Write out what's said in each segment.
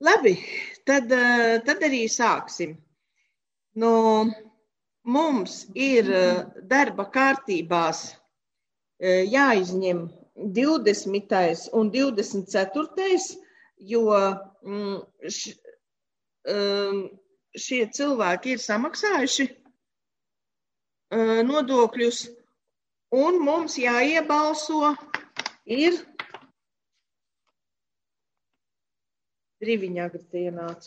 Labi, tad arī sāksim. Mums ir darba kārtībās jāizņem 20. un 24. jo šie cilvēki ir samaksājuši nodokļus, un mums jāiebalso ir Driviņā, kad ienāca.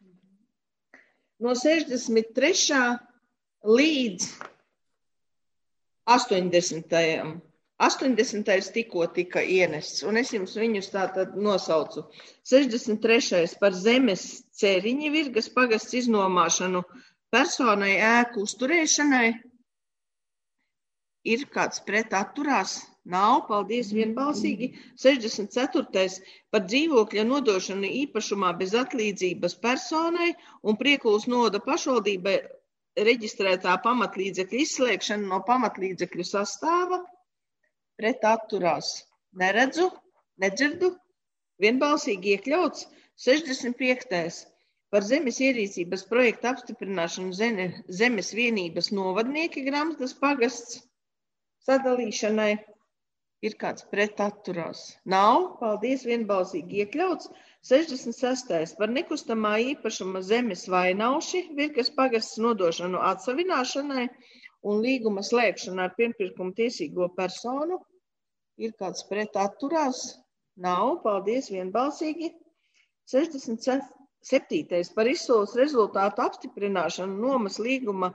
No 63. līdz 80. 80. tikko tika ienests, un es jums viņus tātad nosaucu. 63. par zemes ceriņi Virgas pagasts iznomāšanu personai ēku uzturēšanai. Ir kāds pret atturās? Nav, paldies, vienbalsīgi. 64. par dzīvokļa nodošanu īpašumā bez atlīdzības personai un Priekulas novada pašvaldībai reģistrētā pamatlīdzekļa izslēgšana no pamatlīdzekļu sastāva. Pret atturās neredzu, nedzirdu, vienbalsīgi iekļauts. 65. par zemes ierīcības projekta apstiprināšanu zemes vienības novadnieki Gramstas pagasts sadalīšanai. Ir kāds pret atturās? Nav, paldies, vienbalsīgi iekļauts. 66. par nekustamā īpašuma zemes vainauši Virgas pagasts nodošanu atsavināšanai un līguma slēgšana ar pirmpirkuma tiesīgo personu. Ir kāds pret atturās? Nav, paldies, vienbalsīgi. 67. par izsoles rezultātu apstiprināšanu nomas līguma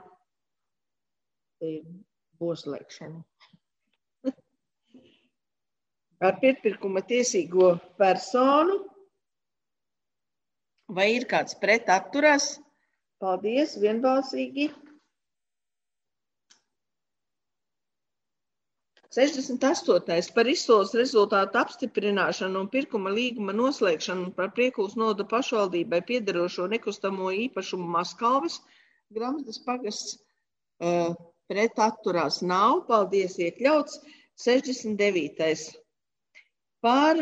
boslēgšanu ar pirmpirkuma tiesīgo personu. Vai ir kāds pret atturās? Paldies, vienbalsīgi. 68. par izsoles rezultātu apstiprināšanu un pirkuma līguma noslēgšanu par Priekulas novada pašvaldībai piederošo nekustamo īpašumu Maskalves Gramstas pagasts pret atturās nav. Paldies, iekļauts. 69. par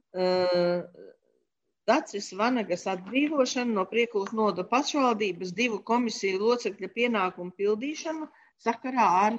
Dacis Vanagas atbrīvošanu no Priekulas novada pašvaldības 2 komisiju locekļa pienākumu pildīšanu sakarā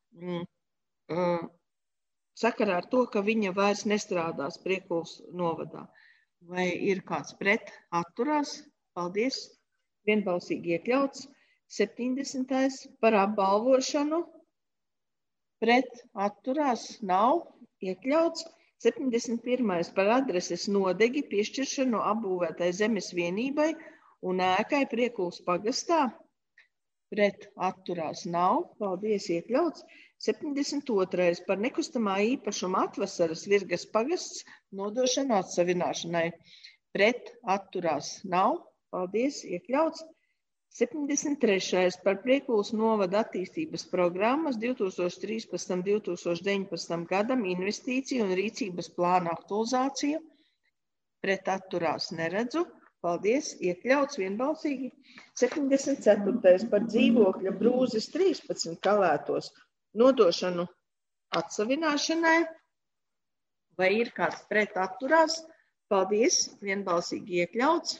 ar to, ka viņa vairs nestrādās Priekulas novadā. Vai ir kāds pret atturās? Paldies, vienbalsīgi iekļauts. 70. par apbalvošanu pret atturās nav iekļauts. 71. par adreses nodegi piešķiršanu apbūvētai zemes vienībai un ēkai Priekulas pagastā. Pret atturās nav. Paldies, iekļauts. 72. par nekustamā īpašuma atvasaras Virgas pagasts nodošanu atsavināšanai. Pret atturās nav. Paldies, iekļauts. 73. par Priekulas novada attīstības programmas 2013–2019 gadam investīciju un rīcības plāna aktualizāciju. Pret atturās neredzu. Paldies, iekļauts, vienbalsīgi. 74. par dzīvokļa Brūzes 13 Kalētos nodošanu atsavināšanai. Vai ir kāds pret atturās? Paldies, vienbalsīgi iekļauts.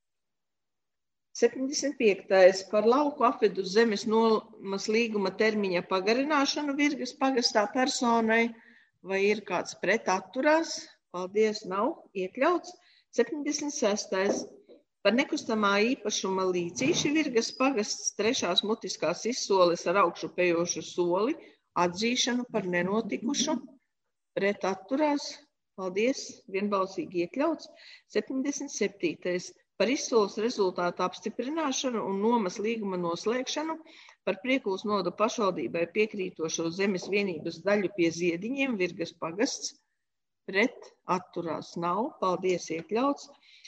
75. par lauku apvidus zemes nomas līguma termiņa pagarināšanu Virgas pagastā personai. Vai ir kāds pret atturās? Paldies, nav iekļauts. 76. par nekustamā īpašuma līcīši Virgas pagasts 3. mutiskās izsoles ar augšupējošu soli atzīšanu par nenotikušu. Pret atturās? Paldies, vienbalsīgi iekļauts. 77. par izsoles rezultātu apstiprināšanu un nomas līguma noslēgšanu par Priekulas novada pašvaldībai piekrītošo zemes vienības daļu pie Ziediņiem Virgas pagasts. Pret atturās nav. Paldies, iekļauts.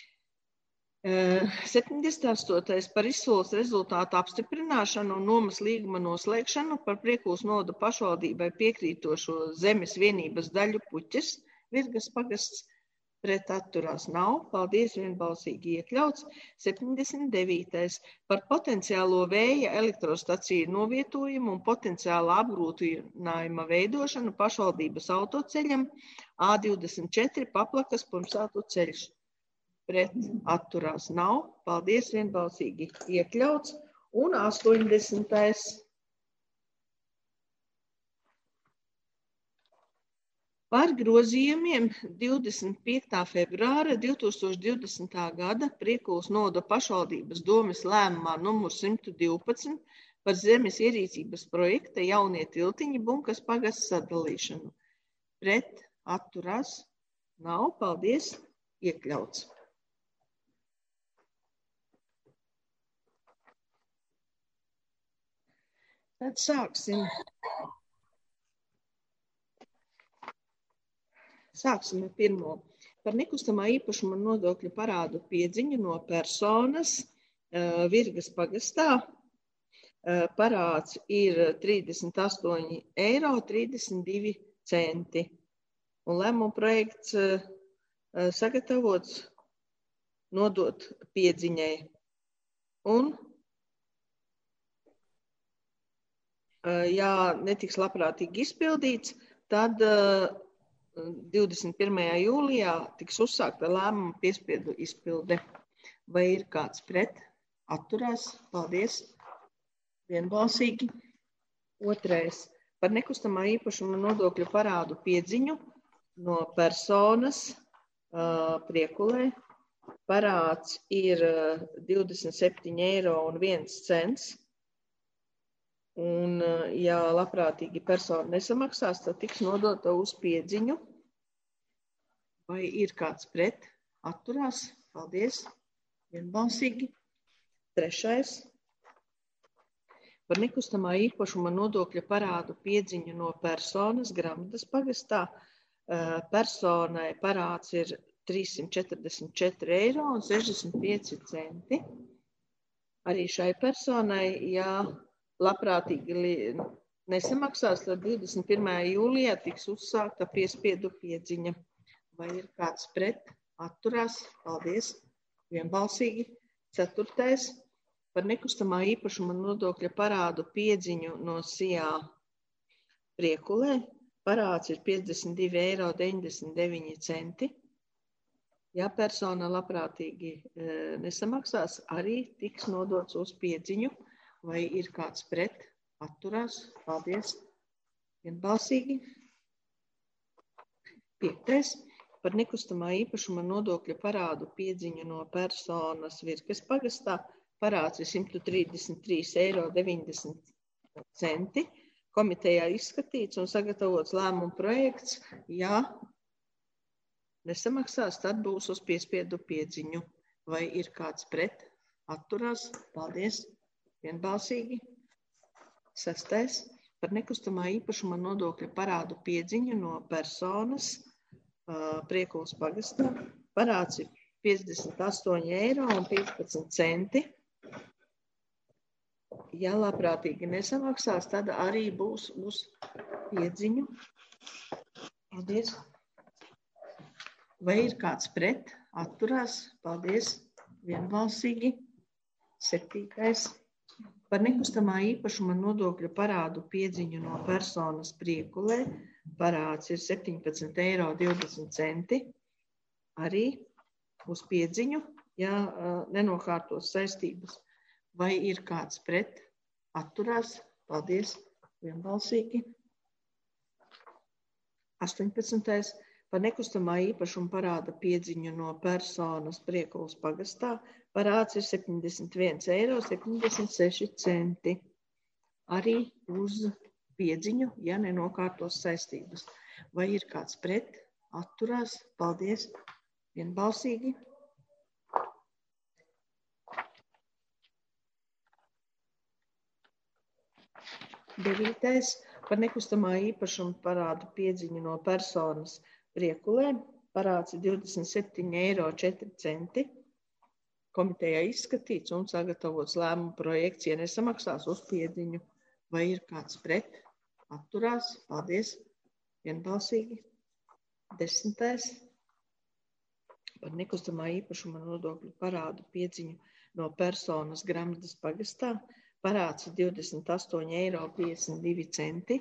78. par izsoles rezultātu apstiprināšanu un nomas līguma noslēgšanu par Priekulas novada pašvaldībai piekrītošo zemes vienības daļu Puķes Virgas pagasts. Pret atturās nav. Paldies, vienbalsīgi iekļauts. 79. par potenciālo vēja elektrostaciju novietojumu un potenciāla apgrūtinājuma veidošanu pašvaldības autoceļam A24 Paplakas Pirmsātu ceļš. pret atturās nav. Paldies, vienbalsīgi iekļauts. Un 80. Par grozījumiem 25. februāra 2020. gada Priekulas novada pašvaldības domes lēmumā numur 112 par zemes ierīcības projekta jaunie tiltiņi Bunkas pagasta sadalīšanu. Pret atturās nav. Paldies, iekļauts. Tad sāksim ar pirmo. Par nekustamā īpašuma nodokļu parādu piedziņu no personas Virgas pagastā. Parāds ir 38,32 €. Un lēmuma projekts sagatavots nodot piedziņai. Un, ja netiks labprātīgi izpildīts, tad 21. jūlijā tiks uzsākta lēmuma piespiedu izpilde. Vai ir kāds pret? Atturās? Paldies. Vienbalsīgi. Otrais. Par nekustamā īpašuma nodokļu parādu piedziņu no personas Priekulē. Parāds ir 27,01 €. Un, ja labprātīgi persona nesamaksās, tad tiks nodota uz piedziņu. Vai ir kāds pret? Atturās? Paldies. Vienbalsīgi. Trešais. Par nekustamā īpašuma nodokļa parādu piedziņu no personas Gramadas pagastā. Personai parāds ir 344,65 €. Arī šai personai, ja labprātīgi nesamaksās, tad 21. jūlijā tiks uzsākta piespiedu piedziņa. Vai ir kāds pret? Atturās? Paldies. Vienbalsīgi. Ceturtais. Par nekustamā īpašuma nodokļa parādu piedziņu no SIA Priekulē. Parāds ir 52,99 €. Ja persona labprātīgi nesamaksās, arī tiks nodots uz piedziņu. Vai ir kāds pret? Atturās? Paldies. Vienbalsīgi. Piektais. Par nekustamā īpašuma nodokļa parādu piedziņu no personas Virgas pagastā. Parāds ir 133,90 €. Komitejā izskatīts un sagatavots lēmuma projekts. Ja nesamaksās, tad būs uz piespiedu piedziņu. Vai ir kāds pret? Atturās? Paldies. Vienbalsīgi. Sestais. Par nekustamā īpašuma nodokļa parādu piedziņu no personas Priekulas pagastā. Parāds ir 58,15 €. Ja labprātīgi nesamaksās, tad arī būs uz piedziņu. Paldies. Vai ir kāds pret? Atturās? Paldies. Vienbalsīgi. Septītais. Par nekustamā īpašuma nodokļa parādu piedziņu no personas Priekulē. Parāds ir 17,20 €. Arī uz piedziņu, ja nenokārtos saistības. Vai ir kāds pret? Atturās? Paldies. Vienbalsīgi. 18. Par nekustamā īpašuma parāda piedziņu no personas Priekulas pagastā. Parāds ir 71,76 €. Arī uz piedziņu, ja nenokārtos saistības. Vai ir kāds pret? Atturās? Paldies. Vienbalsīgi. Devītais. Par nekustamā īpašuma parādu piedziņu no personas Priekulē. Parāds ir 27,04 €. Komitejā izskatīts un sagatavots lēmuma projekts, ja nesamaksās uz piedziņu. Vai ir kāds pret? Atturās? Paldies. Vienbalsīgi. 10. Par nekustamā īpašuma nodokļu parādu piedziņu no personas Gramadas pagastā. Parāds ir 28,52 €.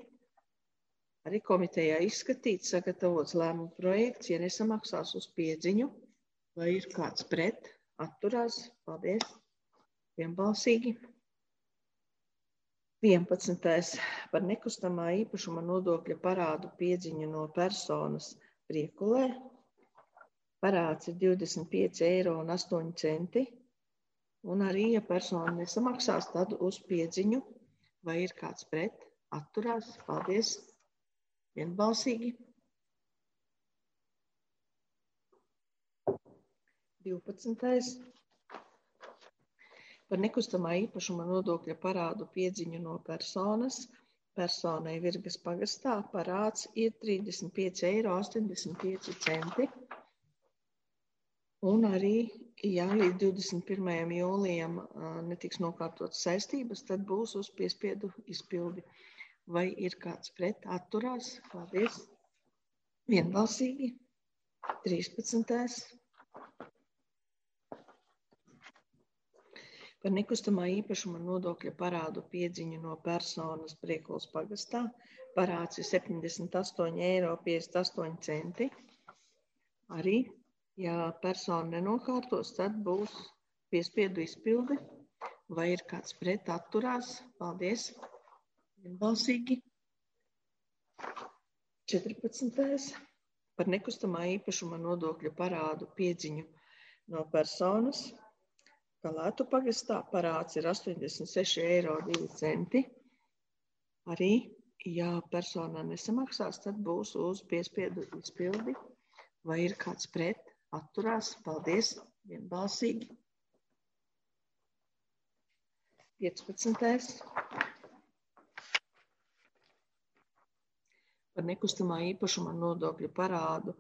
Arī komitejā izskatīts, sagatavots lēmuma projekts, ja nesamaksās uz piedziņu. Vai ir kāds pret? Atturās. Paldies. Vienbalsīgi. 11. Par nekustamā īpašuma nodokļa parādu piedziņu no personas Priekulē. Parāds ir 25,08 €. Un arī, ja persona nesamaksās, tad uz piedziņu. Vai ir kāds pret? Atturās. Paldies. Vienbalsīgi. 12. Par nekustamā īpašuma nodokļa parādu piedziņu no personas. Personai Virgas pagastā parāds ir 35,85 €. Un arī, ja līdz 21. jūlijam netiks nokārtotas saistības, tad būs uz piespiedu izpildi. Vai ir kāds pret? Atturās? Paldies. Vienbalsīgi. 13. Par nekustamā īpašuma nodokļa parādu piedziņu no personas Priekulas pagastā. Parāds ir 78,58 €. Arī, ja persona nenokārtos, tad būs piespiedu izpildi. Vai ir kāds pret? Atturās? Paldies. Vienbalsīgi. 14. Par nekustamā īpašuma nodokļa parādu piedziņu no personas Kalētu pagastā parāds ir 86,02 €. Arī, ja persona nesamaksās, tad būs uz piespiedu izpildi. Vai ir kāds pret? Atturās? Paldies. Vienbalsīgi. 15. Par nekustamā īpašuma nodokļa parādu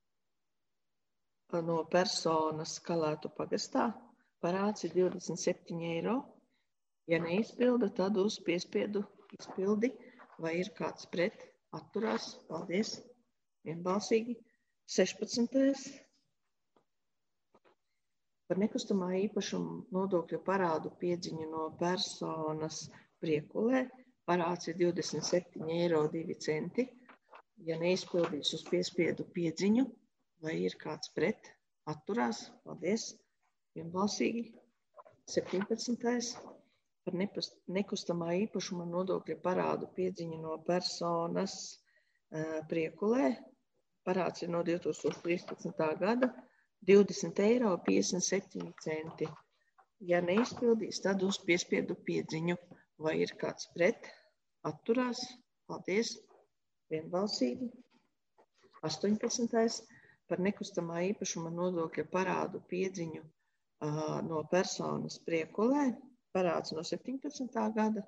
no personas Kalētu pagastā. Parāds ir 27 €. Ja neizpilda, tad uz piespiedu izpildi. Vai ir kāds pret? Atturās? Paldies. Vienbalsīgi. 16. Par nekustamā īpašuma nodokļa parādu piedziņu no personas Priekulē. Parāds ir 27,02 €. Ja neizpildīs uz piespiedu piedziņu, vai ir kāds pret? Atturās? Paldies. Vienbalsīgi. 17. Par nekustamā īpašuma nodokļa parādu piedziņu no personas Priekulē. Parāds ir no 2013. gada 20,57 €. Ja neizpildīs, tad uz piespiedu piedziņu. Vai ir kāds pret? Atturās? Paldies. Vienbalsīgi. 18. Par nekustamā īpašuma nodokļa parādu piedziņu no personas Priekulē. Parāds no 17. gada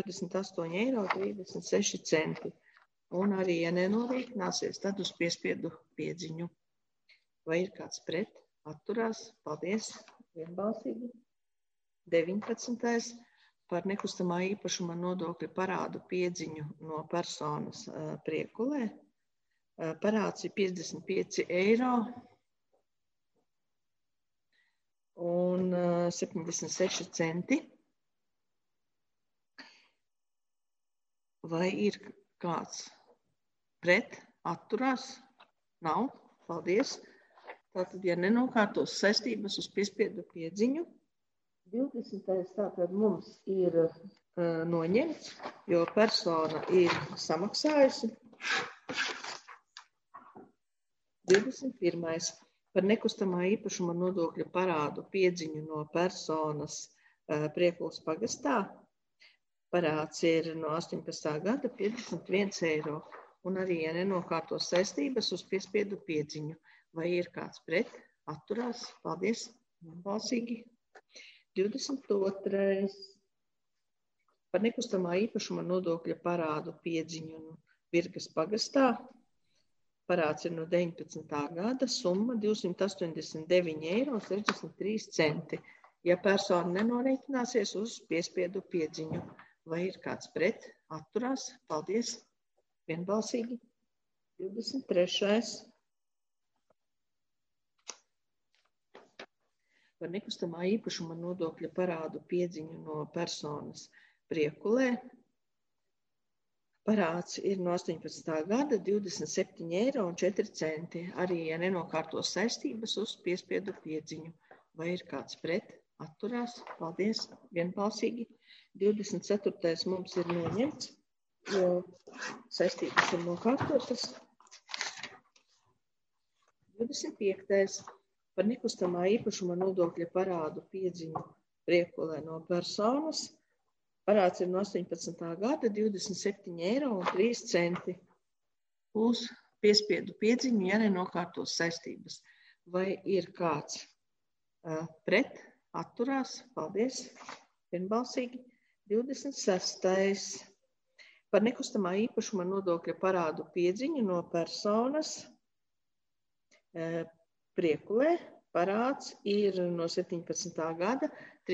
28,36 €. Un arī, ja nenorēķināsies, tad uz piespiedu piedziņu. Vai ir kāds pret? Atturās? Paldies. Vienbalsīgi. 19. Par nekustamā īpašuma nodokļa parādu piedziņu no personas Priekulē. Parāds ir 55 € un 76 centi. Vai ir kāds pret? Atturās? Nav. Paldies. Tātad, ja nenokārtos saistības uz piespiedu piedziņu, 20. tātad mums ir noņemts, jo persona ir samaksājusi. 21. Par nekustamā īpašuma nodokļa parādu piedziņu no personas Priekulas pagastā. Parāds ir no 18. gada 51 €. Un arī, ja nenokārtos saistības uz piespiedu piedziņu. Vai ir kāds pret? Atturās? Paldies. Balsīgi. 22. Par nekustamā īpašuma nodokļa parādu piedziņu no Virgas pagastā. Parāds ir no 19. gada, summa 289,63 €. Ja persona nenorēķināsies uz piespiedu piedziņu. Vai ir kāds pret? Atturās? Paldies. Vienbalsīgi. 23. Par nekustamā īpašuma nodokļa parādu piedziņu no personas Priekulē. Parāds ir no 18. gada 27,04 eiro. Arī, ja nenokārtos saistības uz piespiedu piedziņu. Vai ir kāds pret? Atturās. Paldies. Vienbalsīgi. 24. mums ir noņemts, jo saistības ir nokārtotas. 25. par nekustamā īpašuma nodokļa parādu piedziņu priekulē no personas. Parāds ir no 18. gada 27,03 eiro uz piespiedu piedziņu, ja nenokārtos saistības. Vai ir kāds pret? Atturās. Paldies. Vienbalsīgi. 26. par nekustamā īpašuma nodokļa parādu piedziņu no personas priekulē. Parāds ir no 17. gada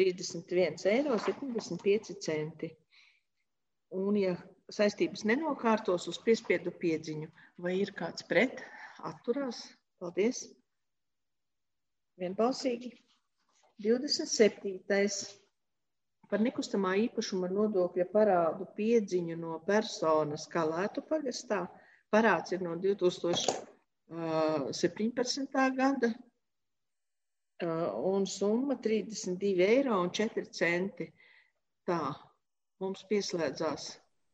31,75 eiro. Un, ja saistības nenokārtos uz piespiedu piedziņu, vai ir kāds pret? Atturās. Paldies. Vienbalsīgi. 27. par nekustamā īpašuma nodokļa parādu piedziņu no personas Kalētu pagastā. Parāds ir no 2017. gada. Un summa 32,04 eiro. Tā, mums pieslēdzās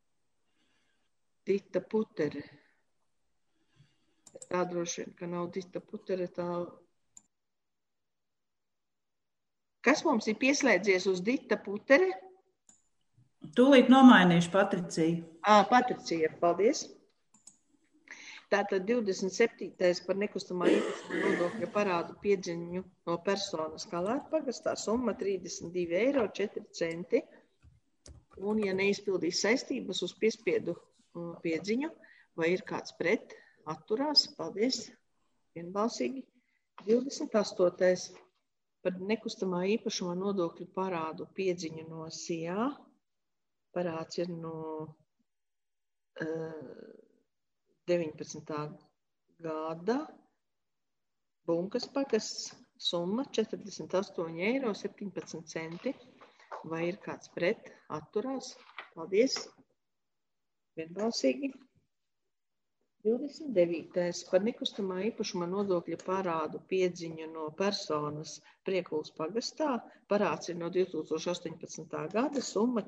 Dita Putere. Tā droši vien, ka nav Dita Putere. Tā... Kas mums ir pieslēdzies uz Dita Putere? Tūlīt nomainīšu Patriciju. Patricija, paldies. Tātad 27. par nekustamā īpašuma nodokļa parādu piedziņu no personas Kalētu pagastā summa 32,04 eiro. Un, ja neizpildīs saistības uz piespiedu piedziņu, vai ir kāds pret? Atturās. Paldies. Vienbalsīgi. 28. par nekustamā īpašuma nodokļu parādu piedziņu no SIA. Parāds ir no 19. gada Bunkas pagasts summa 48,17 eiro. Vai ir kāds pret? Atturās. Paldies. Vienbalsīgi. 29. par nekustamā īpašuma nodokļa parādu piedziņu no personas Priekulas pagastā. Parāds ir no 2018. gada summa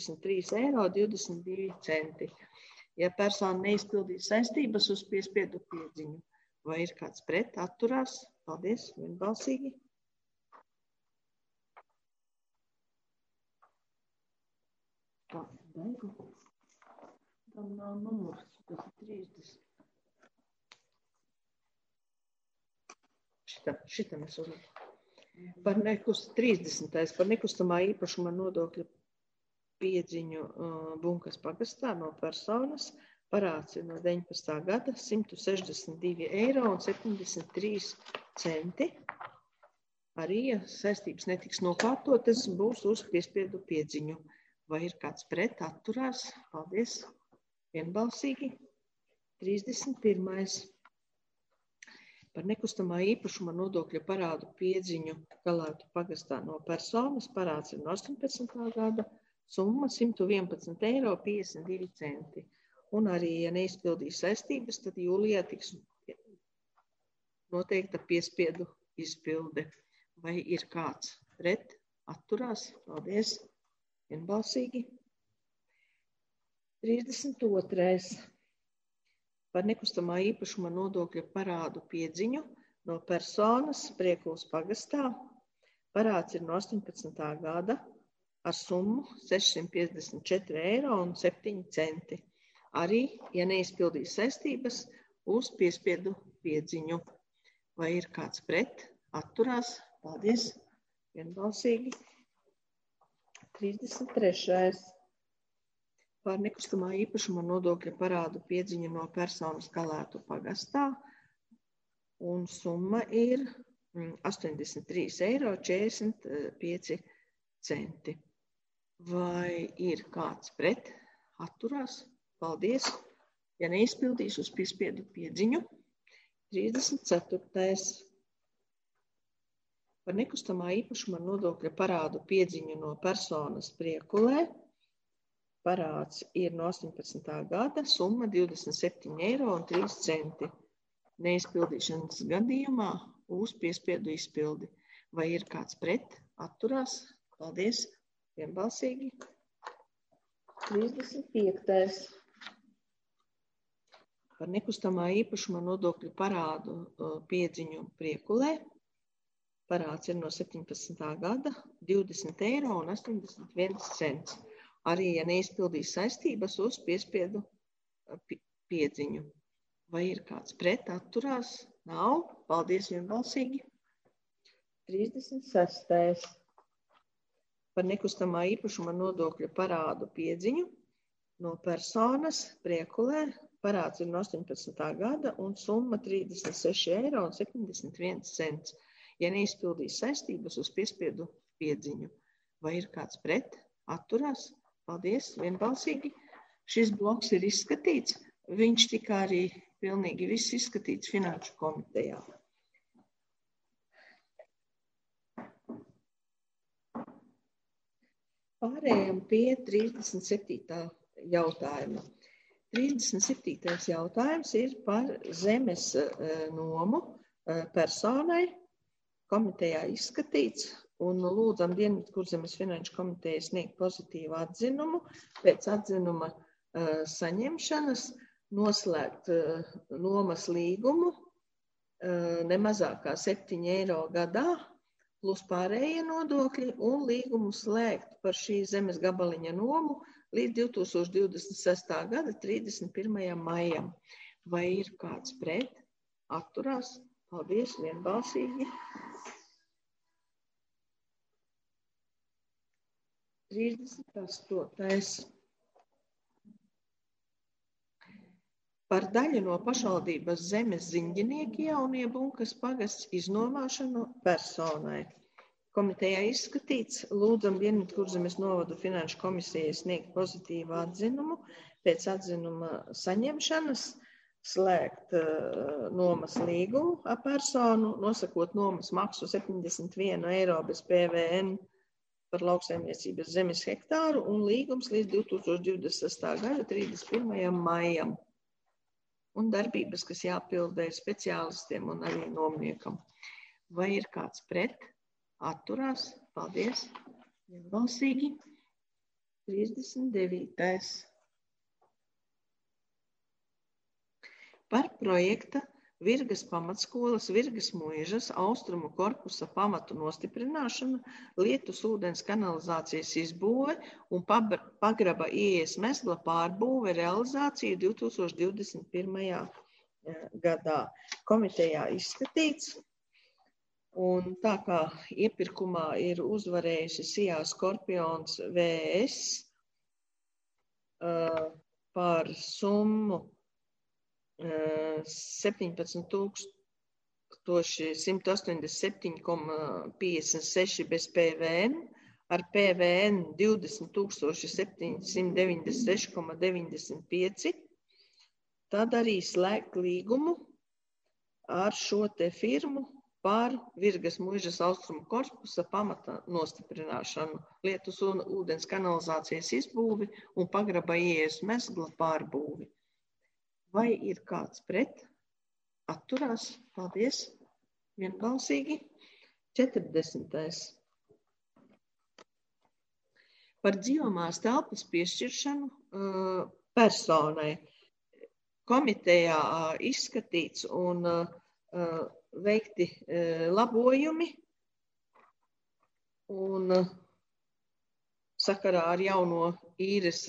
43,22 eiro. Ja persona neizpildīs saistības uz piespiedu piedziņu, vai ir kāds pret? Atturās. Paldies. Vienbalsīgi. Tā, Daigu. Tam nav numurs. Tas ir 30. Šitam es uzmanīju. Par 30. par nekustamā īpašuma nodokļa piedziņu Bunkas pagastā no personas. Parāds ir no 19. gada 162,73 eiro. Arī, ja saistības netiks nokārtotas, būs uz piespiedu piedziņu. Vai ir kāds pret? Atturās. Paldies. Vienbalsīgi. 31. par nekustamā īpašuma nodokļa parādu piedziņu Kalētu pagastā no personas. Parāds ir no 18. gada. Summa 111,52 eiro. Un arī, ja neizpildīs saistības, tad jūlijā tiks noteikta piespiedu izpilde. Vai ir kāds pret? Atturās. Paldies. Vienbalsīgi. 32. par nekustamā īpašuma nodokļa parādu piedziņu no personas Priekulas pagastā. Parāds ir no 18. gada. Ar summu 654,07 eiro. Arī, ja neizpildīs saistības, uz piespiedu piedziņu. Vai ir kāds pret? Atturās. Paldies. Vienbalsīgi. 33. par nekustamā īpašuma nodokļa parādu piedziņu no personas Kalētu pagastā. Un summa ir 83,45 eiro. Vai ir kāds pret? Atturās. Paldies. Ja neizpildīs uz piespiedu piedziņu. 34. par nekustamā īpašuma nodokļa parādu piedziņu no personas Priekulē. parāds ir no 18. gada, summa 27,03 eiro. Neizpildīšanas gadījumā uz piespiedu izpildi. Vai ir kāds pret? Atturās? Paldies! Vienbalsīgi. 35. Par nekustamā īpašuma nodokļu parādu piedziņu Priekulē. Parāds ir no 17. gada 20,81 eiro. Arī, ja neizpildīs saistības uz piespiedu piedziņu. Vai ir kāds pret? Atturās? Nav. Paldies vienbalsīgi. 36. Par nekustamā īpašuma nodokļu parādu piedziņu no personas Priekulē. Parāds ir no 18. gada un summa 36,71 eiro. Ja neizpildīs saistības uz piespiedu piedziņu. Vai ir kāds pret? Atturās? Paldies, vienbalsīgi. Šis bloks ir izskatīts. Viņš tika arī pilnīgi viss izskatīts Finanšu komitejā. Pārējām pie 37. jautājuma. 37. jautājums ir par zemes nomu personai. Komitejā izskatīts un lūdzam Dienvidkurzemes Finanšu komiteju sniegt pozitīvu atzinumu. Pēc atzinuma saņemšanas noslēgt nomas līgumu nemazākā 7 eiro gadā plus pārējie nodokļi un līgumu slēgt par šī zemes gabaliņa nomu līdz 2026. gada 31. maijam. Vai ir kāds pret? Atturās? Paldies, vienbalsīgi. 38. Par daļu no pašvaldības zemes Ziņģinieki Jaunie Bunkas pagasts iznomāšanu personai. Komitejā izskatīts, lūdzam Dienvidkurzemes novadu Finanšu komisijai sniegt pozitīvu atzinumu. Pēc atzinuma saņemšanas slēgt nomas līgumu ar personu, nosakot nomas maksu 71 eiro bez PVN par lauksaimniecības zemes hektāru un līgums līdz 2026. gada 31. maijam. Un darbības, kas jāpildē speciālistiem un arī nomniekam. Vai ir kāds pret? Atturās? Paldies! Vienbalsīgi. 39. Par projekta Virgas pamatskolas Virgas Muižas austrumu korpusa pamatu nostiprināšanu, Lietus ūdens kanalizācijas izbūve un pagraba ieejas mezgla pārbūve realizāciju 2021. gadā. Komitejā izskatīts, un tā kā iepirkumā ir uzvarējusi Sijā Skorpions VS par summu 17,187,56 bez PVN, ar PVN 20,796,95, tad arī slēgt līgumu ar šo te firmu par Virgas Muižas austrumu korpusa pamata nostiprināšanu, Lietus ūdens kanalizācijas izbūvi un pagraba ieejas mezgla pārbūvi. Vai ir kāds pret? Atturās? Paldies! Vienbalsīgi. 40. Par dzīvamās telpas piešķiršanu personai. Komitejā izskatīts un veikti labojumi un sakarā ar jauno īres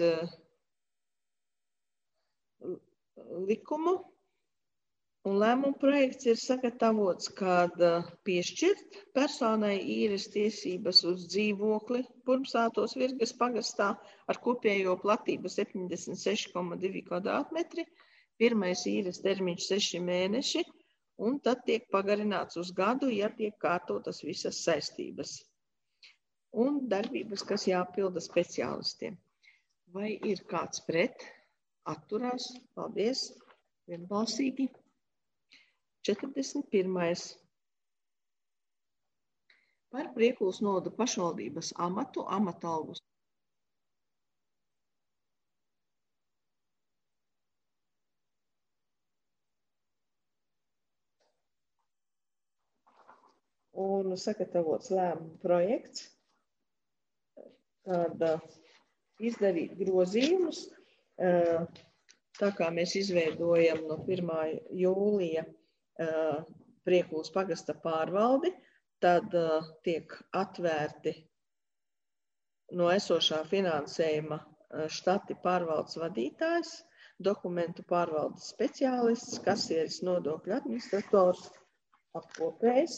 likumu, un lēmuma projekts ir sagatavots, kad piešķirt personai īres tiesības uz dzīvokli Purmsātos Virgas pagastā ar kopējo platību 76,2 kvadrātmetri, pirmais īres termiņš 6 mēneši, un tad tiek pagarināts uz gadu, ja tiek kārtotas visas saistības. Un darbības, kas jāpilda speciālistiem. Vai ir kāds pret? Atturās? Paldies! Vienbalsīgi. 41. Par Priekulas novada pašvaldības amatu, amatalgus un sagatavots lēmuma projekts, tad izdarīt grozījumus, tā kā mēs izveidojam no 1. jūlija Priekulas pagasta pārvaldi, tad tiek atvērti no esošā finansējuma štati pārvaldes vadītājs, dokumentu pārvaldes speciālists, kasieris, nodokļu administrators, apkopējs.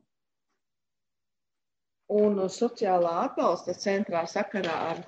Un sociālā atbalsta centrā sakarā ar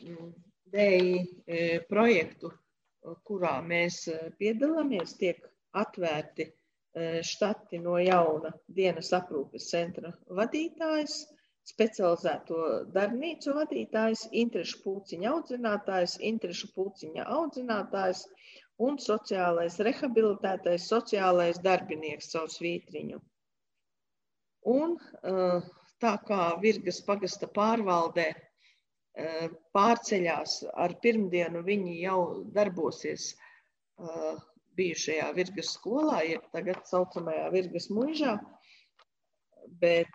DI projektu, kurā mēs piedalāmies, tiek atvērti štati no jauna dienas aprūpes centra vadītājs, specializēto darbnīcu vadītājs, interešu pulciņa audzinātājs, interešu pulciņa audzinātājs un sociālais rehabilitētais, sociālais darbinieks caur svītriņu. Un tā kā Virgas pagasta pārvaldē pārceļās ar pirmdienu, viņi jau darbosies bijušajā Virgas skolā, jeb tagad saucamajā Virgas muižā, bet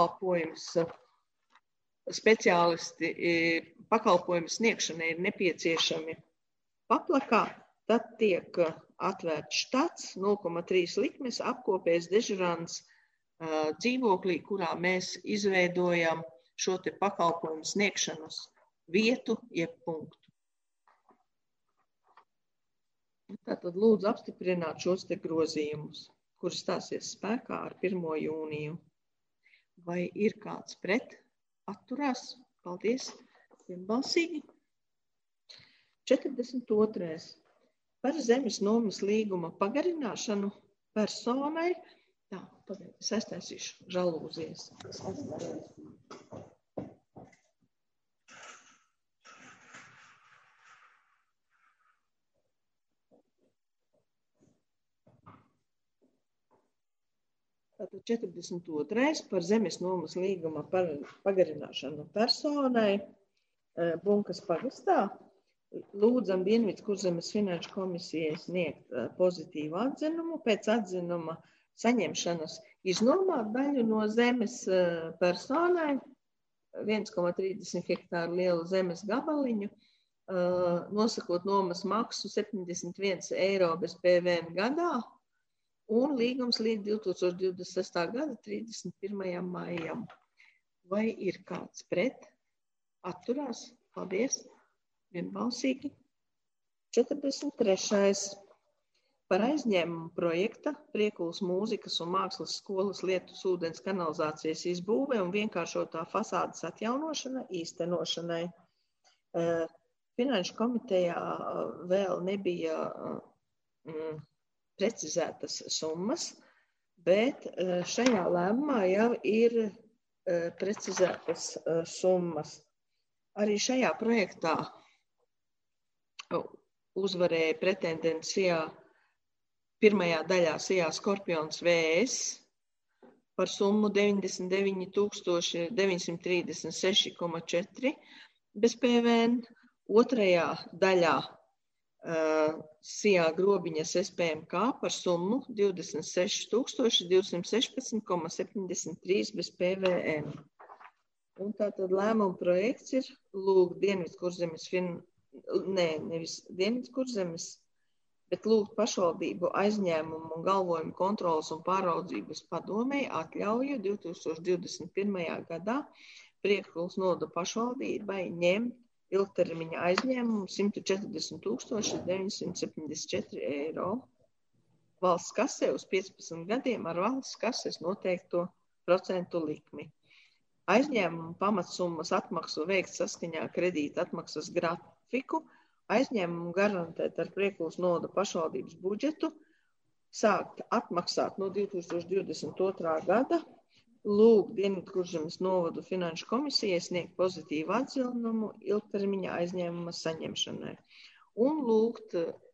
speciālisti pakalpojumu sniegšanai ir nepieciešami paplakā, tad tiek atvērts štats, 0,3 likmes, apkopējs dežurants dzīvoklī, kurā mēs izveidojam šo te pakalpojumu sniegšanas vietu, jeb punktu. Tātad lūdzu apstiprināt šos te grozījumus, kuri stāsies spēkā ar 1. jūniju. Vai ir kāds pret? Atturās? Paldies. Vienbalsīgi. 42. Par zemes nomas līguma pagarināšanu personai. Tā, pagaid, es aiztaisīšu žalūzijas. Tātad 42. par zemes nomas līguma pagarināšanu personai Bunkas pagastā. Lūdzam Dienvidkurzemes finanšu komisijai sniegt pozitīvu atzinumu. Pēc atzinuma saņemšanas iznomāt daļu no zemes personai, 1,30 hektāru lielu zemes gabaliņu, nosakot nomas maksu 71 eiro bez PVN gadā, un līgums līdz 2026. gada 31. maijam. Vai ir kāds pret? Atturās? Paldies. Vienbalsīgi. 43. Par aizņēmumu projekta Priekulas mūzikas un mākslas skolas Lietus ūdens kanalizācijas izbūve un vienkāršotā fasādes atjaunošana īstenošanai. Finanšu komitejā vēl nebija precizētas summas, bet šajā lēmumā jau ir precizētas summas. Arī šajā projektā uzvarēja pretendents pirmajā daļā SIA Skorpions VS par summu 99 936,4 bez PVN. Otrajā daļā SIA Grobiņas SPMK par summu 26 216,73 bez PVN. Un tātad lēmuma projekts ir lūgt Dienvidkurzemes, nevis Dienvidkurzemes, bet lūgt pašvaldību aizņēmumu un galvojumu kontrolas un pāraudzības padomei atļauju 2021. gadā Priekulas novada pašvaldībai ņemt ilgtermiņa aizņēmumu 140 974 eiro valsts kasē uz 15 gadiem ar valsts kases noteikto procentu likmi. Aizņēmumu pamatsummas atmaksu veikt saskaņā kredīta atmaksas grafiku, aizņēmumu garantēt ar Priekulas novada pašvaldības budžetu, sākt atmaksāt no 2022. gada, lūgt Dienvidkurzemes novadu finanšu komisijai sniegt pozitīvu atzinumu ilgtermiņa aizņēmuma saņemšanai un lūgt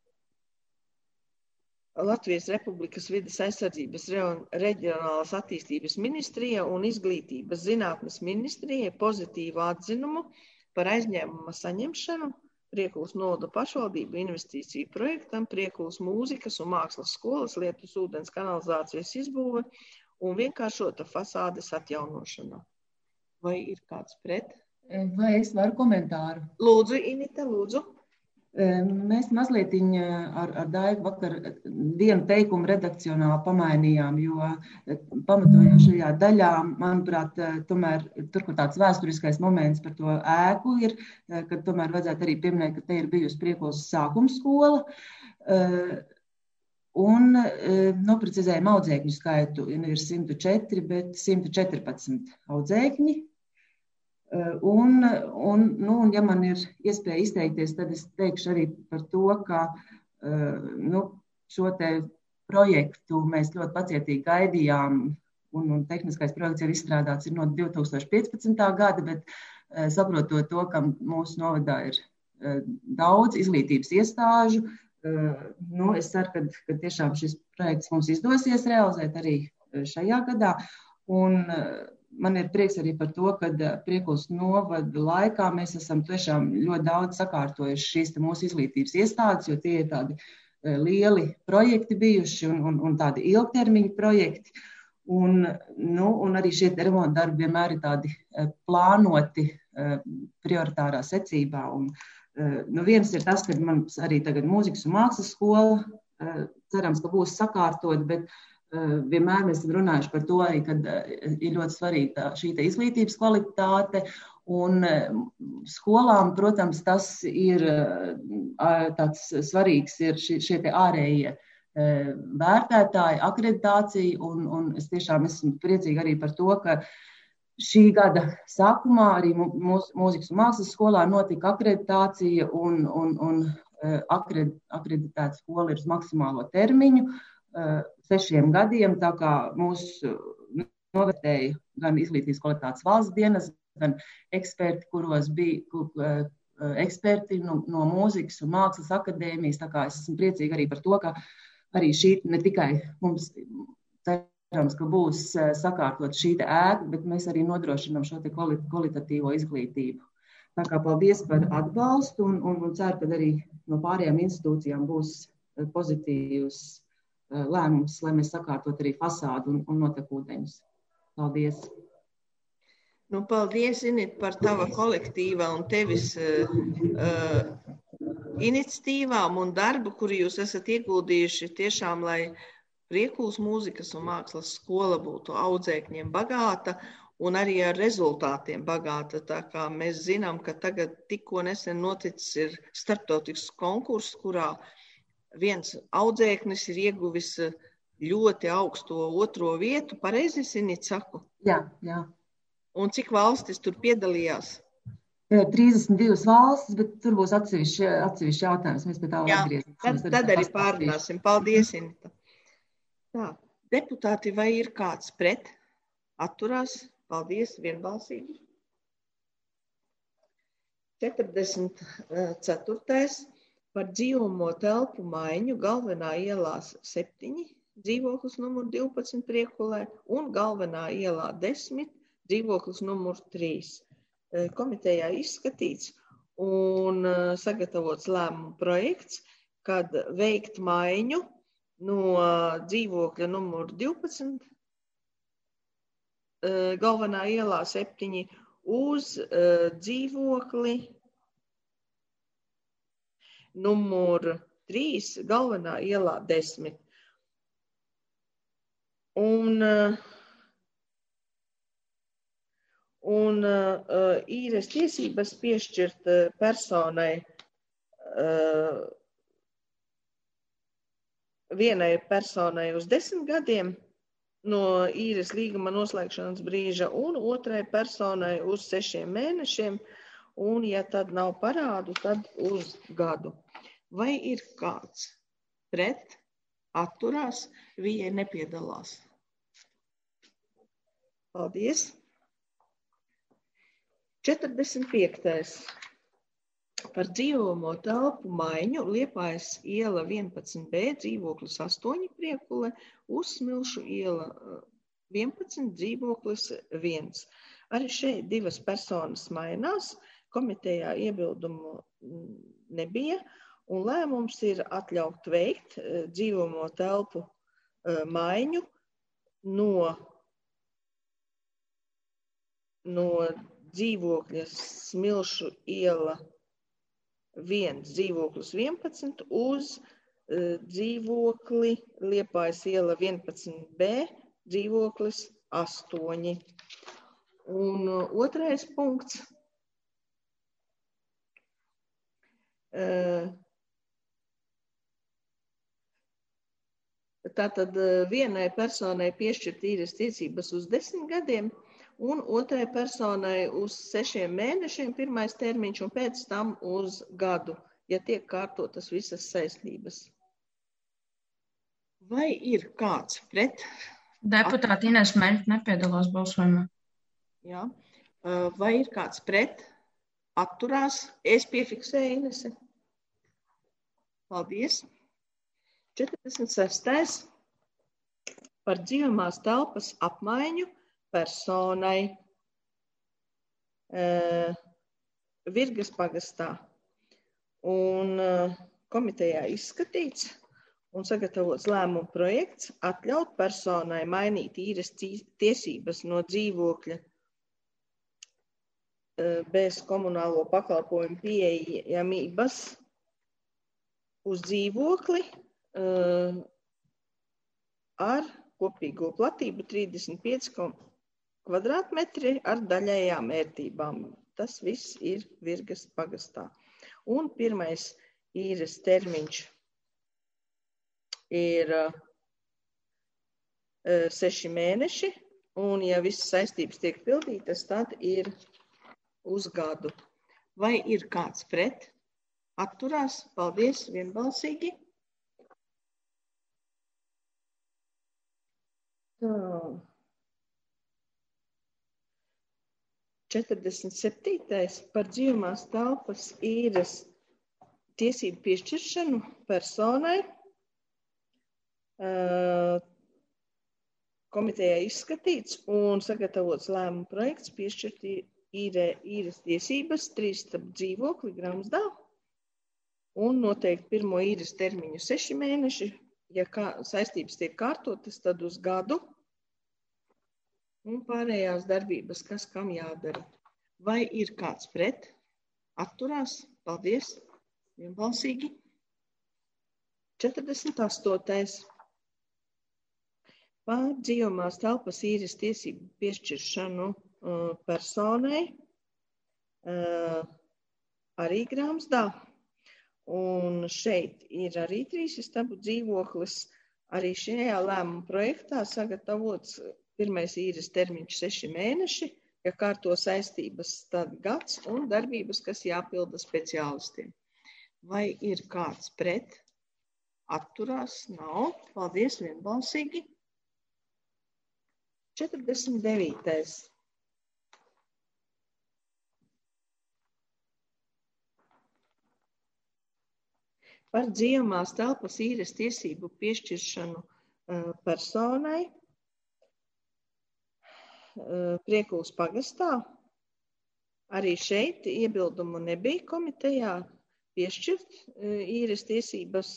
Latvijas Republikas vides aizsardzības reģionālās attīstības ministrija un izglītības zinātnes ministrijai pozitīvu atzinumu par aizņēmuma saņemšanu Priekulas novada pašvaldību investīciju projektam Priekulas mūzikas un mākslas skolas Lietus ūdens kanalizācijas izbūve un vienkāršota fasādes atjaunošanā. Vai ir kāds pret? Vai es varu komentāru? Lūdzu, Inita, lūdzu. Mēs mazliet ar Daigu vakar vienu teikumu redakcionāli pamainījām, jo pamatojošajā daļā, manuprāt, tomēr tur, kur tāds vēsturiskais moments par to ēku ir, kad tomēr vajadzētu arī pieminēt, ka te ir bijusi Priekulas sākuma skola, un noprecizējam audzēkņu skaitu, nevis 104, bet 114 audzēkņi. Un, ja man ir iespēja izteikties, tad es teikšu arī par to, ka šo te projektu mēs ļoti pacietīgi gaidījām, un tehniskais projekts ir izstrādāts no 2015. gada, bet saprotot to, ka mūsu novadā ir daudz izglītības iestāžu, es ceru, ka tiešām šis projekts mums izdosies realizēt arī šajā gadā. Un man ir prieks arī par to, ka Priekulas novada laikā mēs esam tiešām ļoti daudz sakārtojuši šīs mūsu izglītības iestādes, jo tie ir tādi lieli projekti bijuši un tādi ilgtermiņa projekti. Un arī šie remonta darbi vienmēr ir tādi plānoti prioritārā secībā. Un, viens ir tas, ka mums arī tagad mūzikas un mākslas skola cerams, ka būs sakārtot, bet vienmēr mēs esam runājuši par to, ka ir ļoti svarīga šī izglītības kvalitāte, un skolām, protams, tas ir tāds svarīgs ir šie ārējie vērtētāji, akreditācija, un es tiešām esmu priecīga arī par to, ka šī gada sākumā arī mūzikas un mākslas skolā notika akreditācija, un akreditēta skola ir uz maksimālo termiņu, 6 gadiem, tā kā mūsu novērtēja gan izglītības kvalitātes valsts dienas, gan eksperti, kuros bija eksperti no mūzikas un mākslas akadēmijas. Tā kā es esmu priecīga arī par to, ka arī šī ne tikai mums cerams, ka būs sakārtot šī ēka, bet mēs arī nodrošinām šo kvalitatīvo izglītību. Tā kā paldies par atbalstu un ceru, ka arī no pārējām institūcijām būs pozitīvs lēmums, lai mēs sakārtot arī fasādu un notekūdeņus. Paldies! Paldies, Init, par tava kolektīvā un tevis iniciatīvām un darbu, kuru jūs esat ieguldījuši tiešām, lai Priekulas mūzikas un mākslas skola būtu audzēkņiem bagāta un arī ar rezultātiem bagāta. Tā kā mēs zinām, ka tagad tikko nesen noticis ir starptautisks konkurss, kurā viens audzēknis ir ieguvis ļoti augsto 2. vietu. Pareizi, Init, saku? Jā. Un cik valstis tur piedalījās? 32 valstis, bet tur būs atsevišķi jautājums. Mēs pie tā atgriezīsimies. Tad arī pārunāsim. Paldies, Inita. Tā, deputāti, vai ir kāds pret? Atturās? Paldies, vienbalsīgi. 44. Par dzīvojamo telpu maiņu Galvenā ielā 7, dzīvoklis numur 12 Priekulē un Galvenā ielā 10, dzīvoklis numur 3. Komitejā izskatīts un sagatavots lēmumu projekts, kad veikt maiņu no dzīvokļa numur 12 Galvenā ielā 7 uz dzīvokli numur 3, Galvenā ielā 10. Un īres tiesības piešķirt personai, vienai personai uz 10 gadiem no īres līguma noslēgšanas brīža un otrai personai uz 6 mēnešiem. Un, ja tad nav parādu, tad uz gadu. Vai ir kāds pret, atturās, vai nepiedalās? Paldies. 45. Par dzīvojamo telpu maiņu Liepājas iela 11B, dzīvoklis 8 Priekule, uz Smilšu iela 11, dzīvoklis 1. Arī šeit 2 personas mainās. Komitejā iebildumu nebija, un lēmums ir atļaut veikt dzīvojamo telpu maiņu no dzīvokļa Smilšu iela 1, dzīvoklis 11 uz dzīvokli Liepājas iela 11B, dzīvoklis 8. Un otrais punkts. Tātad vienai personai piešķirt īres tiesības uz 10 gadiem un otrai personai uz 6 mēnešiem pirmais termiņš un pēc tam uz gadu, ja tiek kārtotas visas saistības. Vai ir kāds pret? Deputāti Ines Meļķe nepiedalās balsojumā. Jā. Vai ir kāds pret? Atturās? Es piefiksēju, Inese. Paldies. 46. Par dzīvamās telpas apmaiņu personai Virgas pagastā. Un komitejā izskatīts un sagatavots lēmuma projekts atļaut personai mainīt īres tiesības no dzīvokļa bez komunālo pakalpojumu pieejamības uz dzīvokli ar kopīgo platību 35 kvadrātmetri ar daļējām ērtībām. Tas viss ir Virgas pagastā. Un pirmais īres termiņš ir 6 mēneši, un ja visas saistības tiek pildītas, tad ir uz gadu. Vai ir kāds pret? Atturās? Paldies, vienbalsīgi. Tā. 47. Par dzīvamās telpas īres tiesību piešķiršanu personai komitejā izskatīts un sagatavots lēmuma projekts piešķirt īres tiesības 3 dzīvokli Gramsdā un noteikti pirmo īres termiņu 6 mēneši, ja saistības tiek kārtotas, tad uz gadu un pārējās darbības, kas kam jādara. Vai ir kāds pret? Atturās? Paldies! Vienbalsīgi. 48. Par dzīvamās telpas īres tiesību piešķiršanu personai arī Gramsdā. Un šeit ir arī 3 istabu dzīvoklis. Arī šajā lēmuma projektā sagatavots pirmais īres termiņš 6 mēneši, ja kārto saistības tad gads un darbības, kas jāpilda speciālistiem. Vai ir kāds pret? Atturās? Nav. Paldies, vienbalsīgi. 49. Par dzīvamās telpas īres tiesību piešķiršanu personai Priekulas pagastā. Arī šeit iebildumu nebija komitejā piešķirt īres tiesības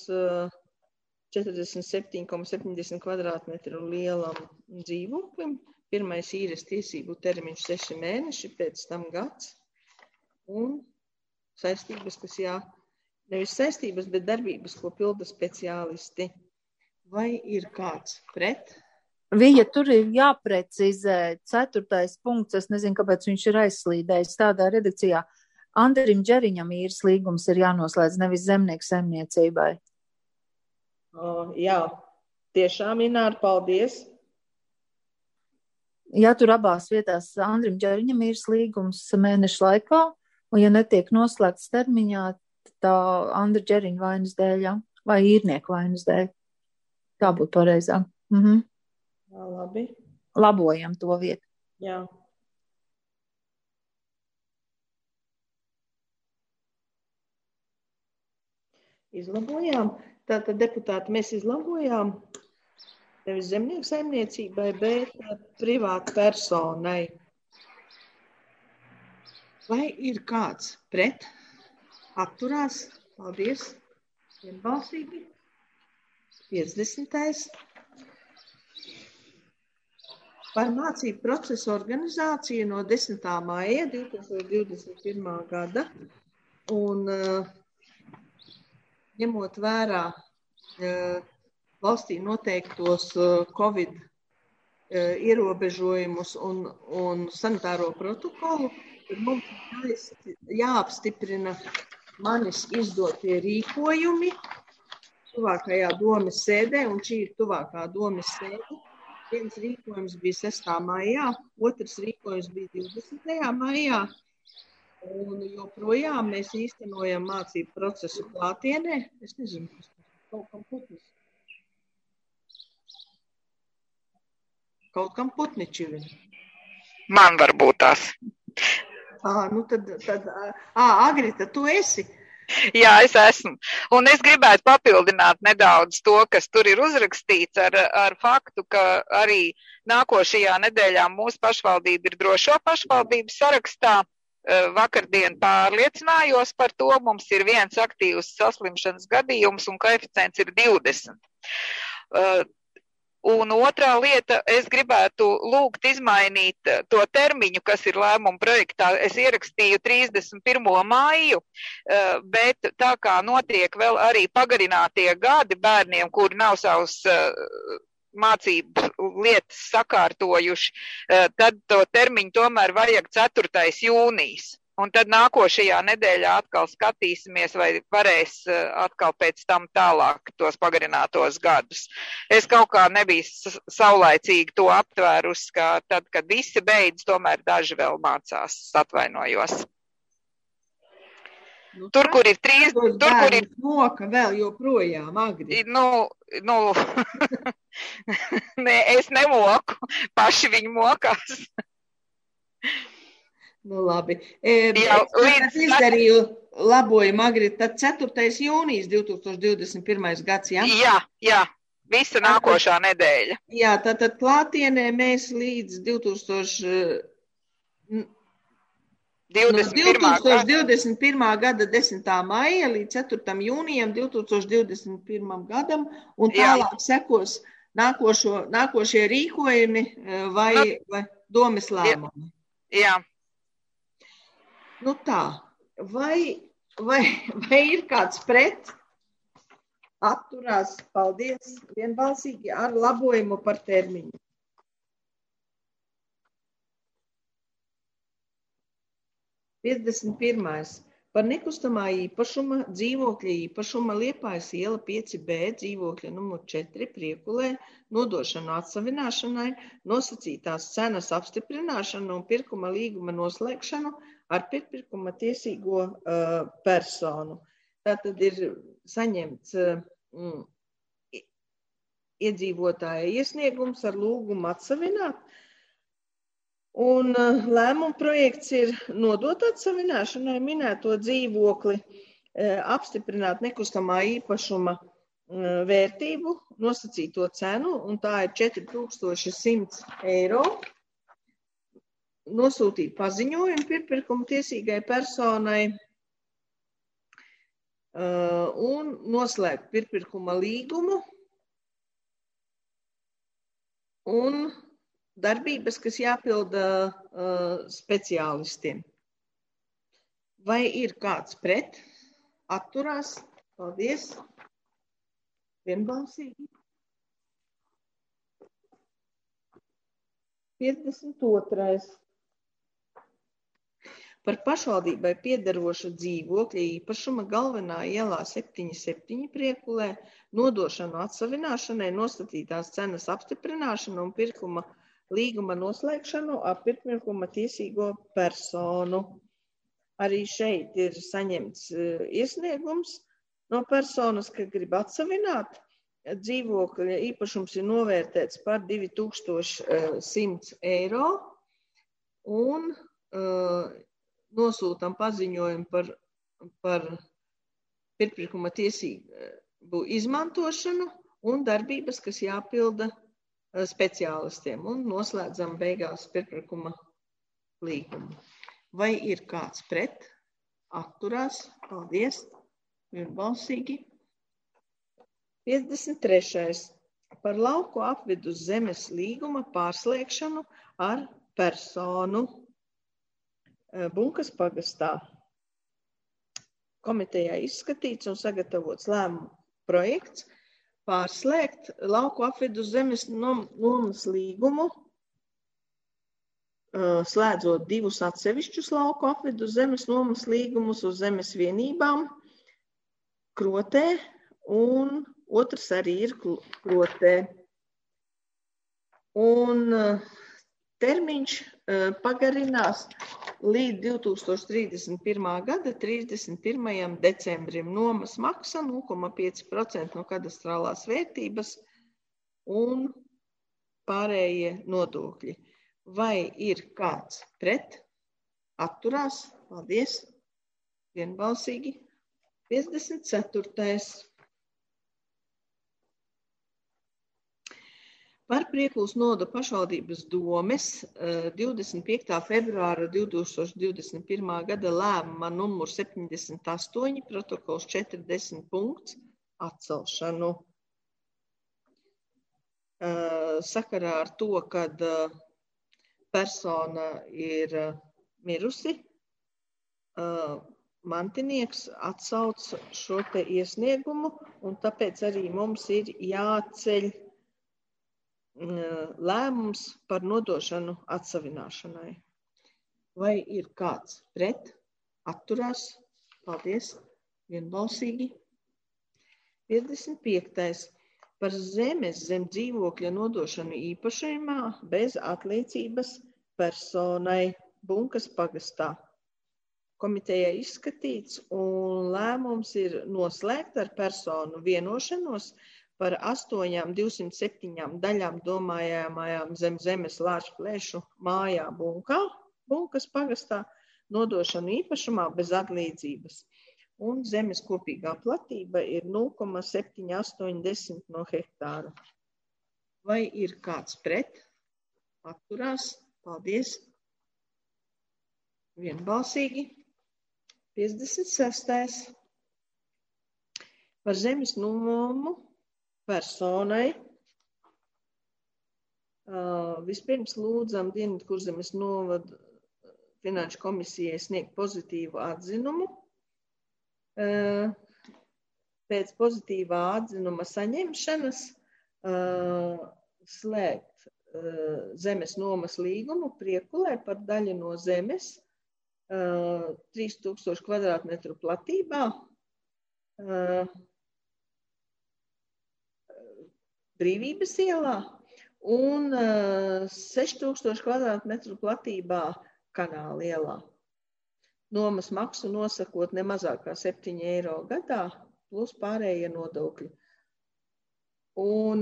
47,70 kvadrātmetru lielam dzīvoklim. Pirmais īres tiesību termiņš 6 mēneši, pēc tam gads. Un saistības, kas nevis saistības, bet darbības, ko pilda speciālisti. Vai ir kāds pret? Vija, tur ir jāprecizē 4. punkts, es nezinu, kāpēc viņš ir aizslīdējis tādā redakcijā. Andrim Džeriņam īres līgums ir jānoslēdz, nevis zemnieku saimniecībai. Jā, tiešām, Ināra, paldies. Jā, tur abās vietās Andrim Džeriņam īres līgums mēnešu laikā, un ja netiek noslēgts termiņā, tā Andra Džeriņa vainas dēļ, ja? Vai īrnieku vainas dēļ. Tā būtu pareizāk. Jā, labi. Labojam to vietu. Jā. Izlabojām. Tātad, deputāti, mēs izlabojām nevis zemnieku saimniecībai, bet privātu personai. Vai ir kāds pret? Atturās? Paldies. Vienbalsīgi. 50. Par mācību procesu organizāciju no 10. maija 2021. gada un ņemot vērā valstī noteiktos Covid ierobežojumus un sanitāro protokolu, tad mums jāapstiprina manis izdotie rīkojumi tuvākajā domes sēdē, un šī ir tuvākā domes sēde. Viens rīkojums bija 6. maijā, otrs rīkojums bija 20. maijā, un joprojām mēs īstenojam mācību procesu klātienē. Es nezinu, kas kaut kam putnis. Kaut kam putni čivina. Man varbūt tās. Agrita, tu esi? Jā, es esmu. Un es gribētu papildināt nedaudz to, kas tur ir uzrakstīts ar faktu, ka arī nākošajā nedēļā mūsu pašvaldība ir drošo pašvaldību sarakstā. Vakardien pārliecinājos par to, mums ir viens aktīvs saslimšanas gadījums un koeficients ir 20. Un otrā lieta, es gribētu lūgt izmainīt to termiņu, kas ir lēmuma projektā. Es ierakstīju 31. maiju, bet tā kā notiek vēl arī pagarinātie gadi bērniem, kuri nav savus mācību lietas sakārtojuši, tad to termiņu tomēr vajag 4. jūnijas. Un tad nākošajā nedēļā atkal skatīsimies, vai varēs atkal pēc tam tālāk tos pagarinātos gadus. Es kaut kā nebiju saulaicīgi to aptvērus, ka tad, kad visi beidz, tomēr daži vēl mācās, atvainojos. Tur, kur ir 3, tur, kur ir... Moka vēl joprojām, Agri. Nē, es nemoku, paši viņi mokās. Nu, labi. Es izdarīju labojumu, Agri, tad 4. jūnijas 2021. gads, jā? Jā, visa nākošā nedēļa. Jā, tad klātienē mēs līdz 2021. gada 10. maija līdz 4. jūnijam 2021. gadam, un tālāk sekos nākošie rīkojumi vai domes lēmumi. Jā. Nu tā, vai ir kāds pret? Atturās, paldies, vienbalsīgi ar labojumu par termiņu. Piecdesmit par nekustamā īpašuma, dzīvokļa īpašuma Liepājas iela 5B, dzīvokļa numur 4 Priekulē, nodošanu atsavināšanai, nosacītās cenas apstiprināšanu un pirkuma līguma noslēgšanu ar pirkuma tiesīgo personu. Tātad ir saņemts iedzīvotāja iesniegums ar lūgumu atsavināt, un lēmuma projekts ir nodot atsavināšanai minēto dzīvokli, apstiprināt nekustamā īpašuma vērtību, nosacīto cenu, un tā ir 4100 eiro. Nosūtīt paziņojumu pirkuma tiesīgai personai un noslēgt pirkuma līgumu un darbības, kas jāpilda speciālistiem. Vai ir kāds pret? Atturās? Paldies. Vienbalsīgi. 52. Par pašvaldībai piederošu dzīvokļa īpašuma galvenā ielā 7.7 Priekulē, nodošanu atsavināšanai, nostatītās cenas apstiprināšanu un pirkuma līguma noslēgšanu ar pirkuma tiesīgo personu. Arī šeit ir saņemts iesniegums no personas, ka grib atsavināt. Dzīvokļa īpašums ir novērtēts par 2100 eiro un nosūtam paziņojumu par pirkuma tiesību izmantošanu un darbības, kas jāpilda speciālistiem, un noslēdzam beigās pirkuma līgumu. Vai ir kāds pret? Atturās? Paldies! Vienbalsīgi. 53. par lauku apvidus zemes līguma pārslēgšanu ar personu Bunkas pagastā. Komitejā izskatīts un sagatavots lēmumu projekts pārslēgt lauku apvidus zemes nomas līgumu, slēdzot 2 atsevišķus lauku apvidus zemes nomas līgumus uz zemes vienībām Krotē, un otrs arī ir Krotē. Un termiņš pagarinās līdz 2031. gada 31. decembrim. Nomas maksa 0,5% no kadastrālās vērtības un pārējie nodokļi. Vai ir kāds pret? Atturās? Paldies! Vienbalsīgi. 54. Par Priekulas noda pašvaldības domes 25. februāra 2021. gada lēmuma numur 78, protokols 40 punkts atcelšanu. Sakarā ar to, kad persona ir mirusi, mantinieks atsauc šo te iesniegumu, un tāpēc arī mums ir jāceļ lēmums par nodošanu atsavināšanai. Vai ir kāds pret? Atturās? Paldies! Vienbalsīgi. 55. Par zemes zem dzīvokļa nodošanu īpašumā bez atliecības personai Bunkas pagastā. Komitejā izskatīts un lēmums ir noslēgt ar personu vienošanos par 8 207 daļām domājamajām zem zemes lāču plēšu mājā Bunkas pagastā nodošanu īpašumā bez atlīdzības. Un zemes kopīgā platība ir 0,780 no hektāra. Vai ir kāds pret? Atturās? Paldies! Vienbalsīgi. 56. Par zemes nomu personai. Vispirms lūdzam Dienvidkurzemes novada finanšu komisijai sniegt pozitīvu atzinumu. Pēc pozitīvā atzinuma saņemšanas slēgt zemes nomas līgumu Priekulē par daļu no zemes 3000 kvadrātmetru platībā Brīvības ielā un 6000 kvadrātmetru platībā Kanāla ielā. Nomas maksu nosakot ne mazāk kā 7 eiro gadā plus pārējie nodokļi. Un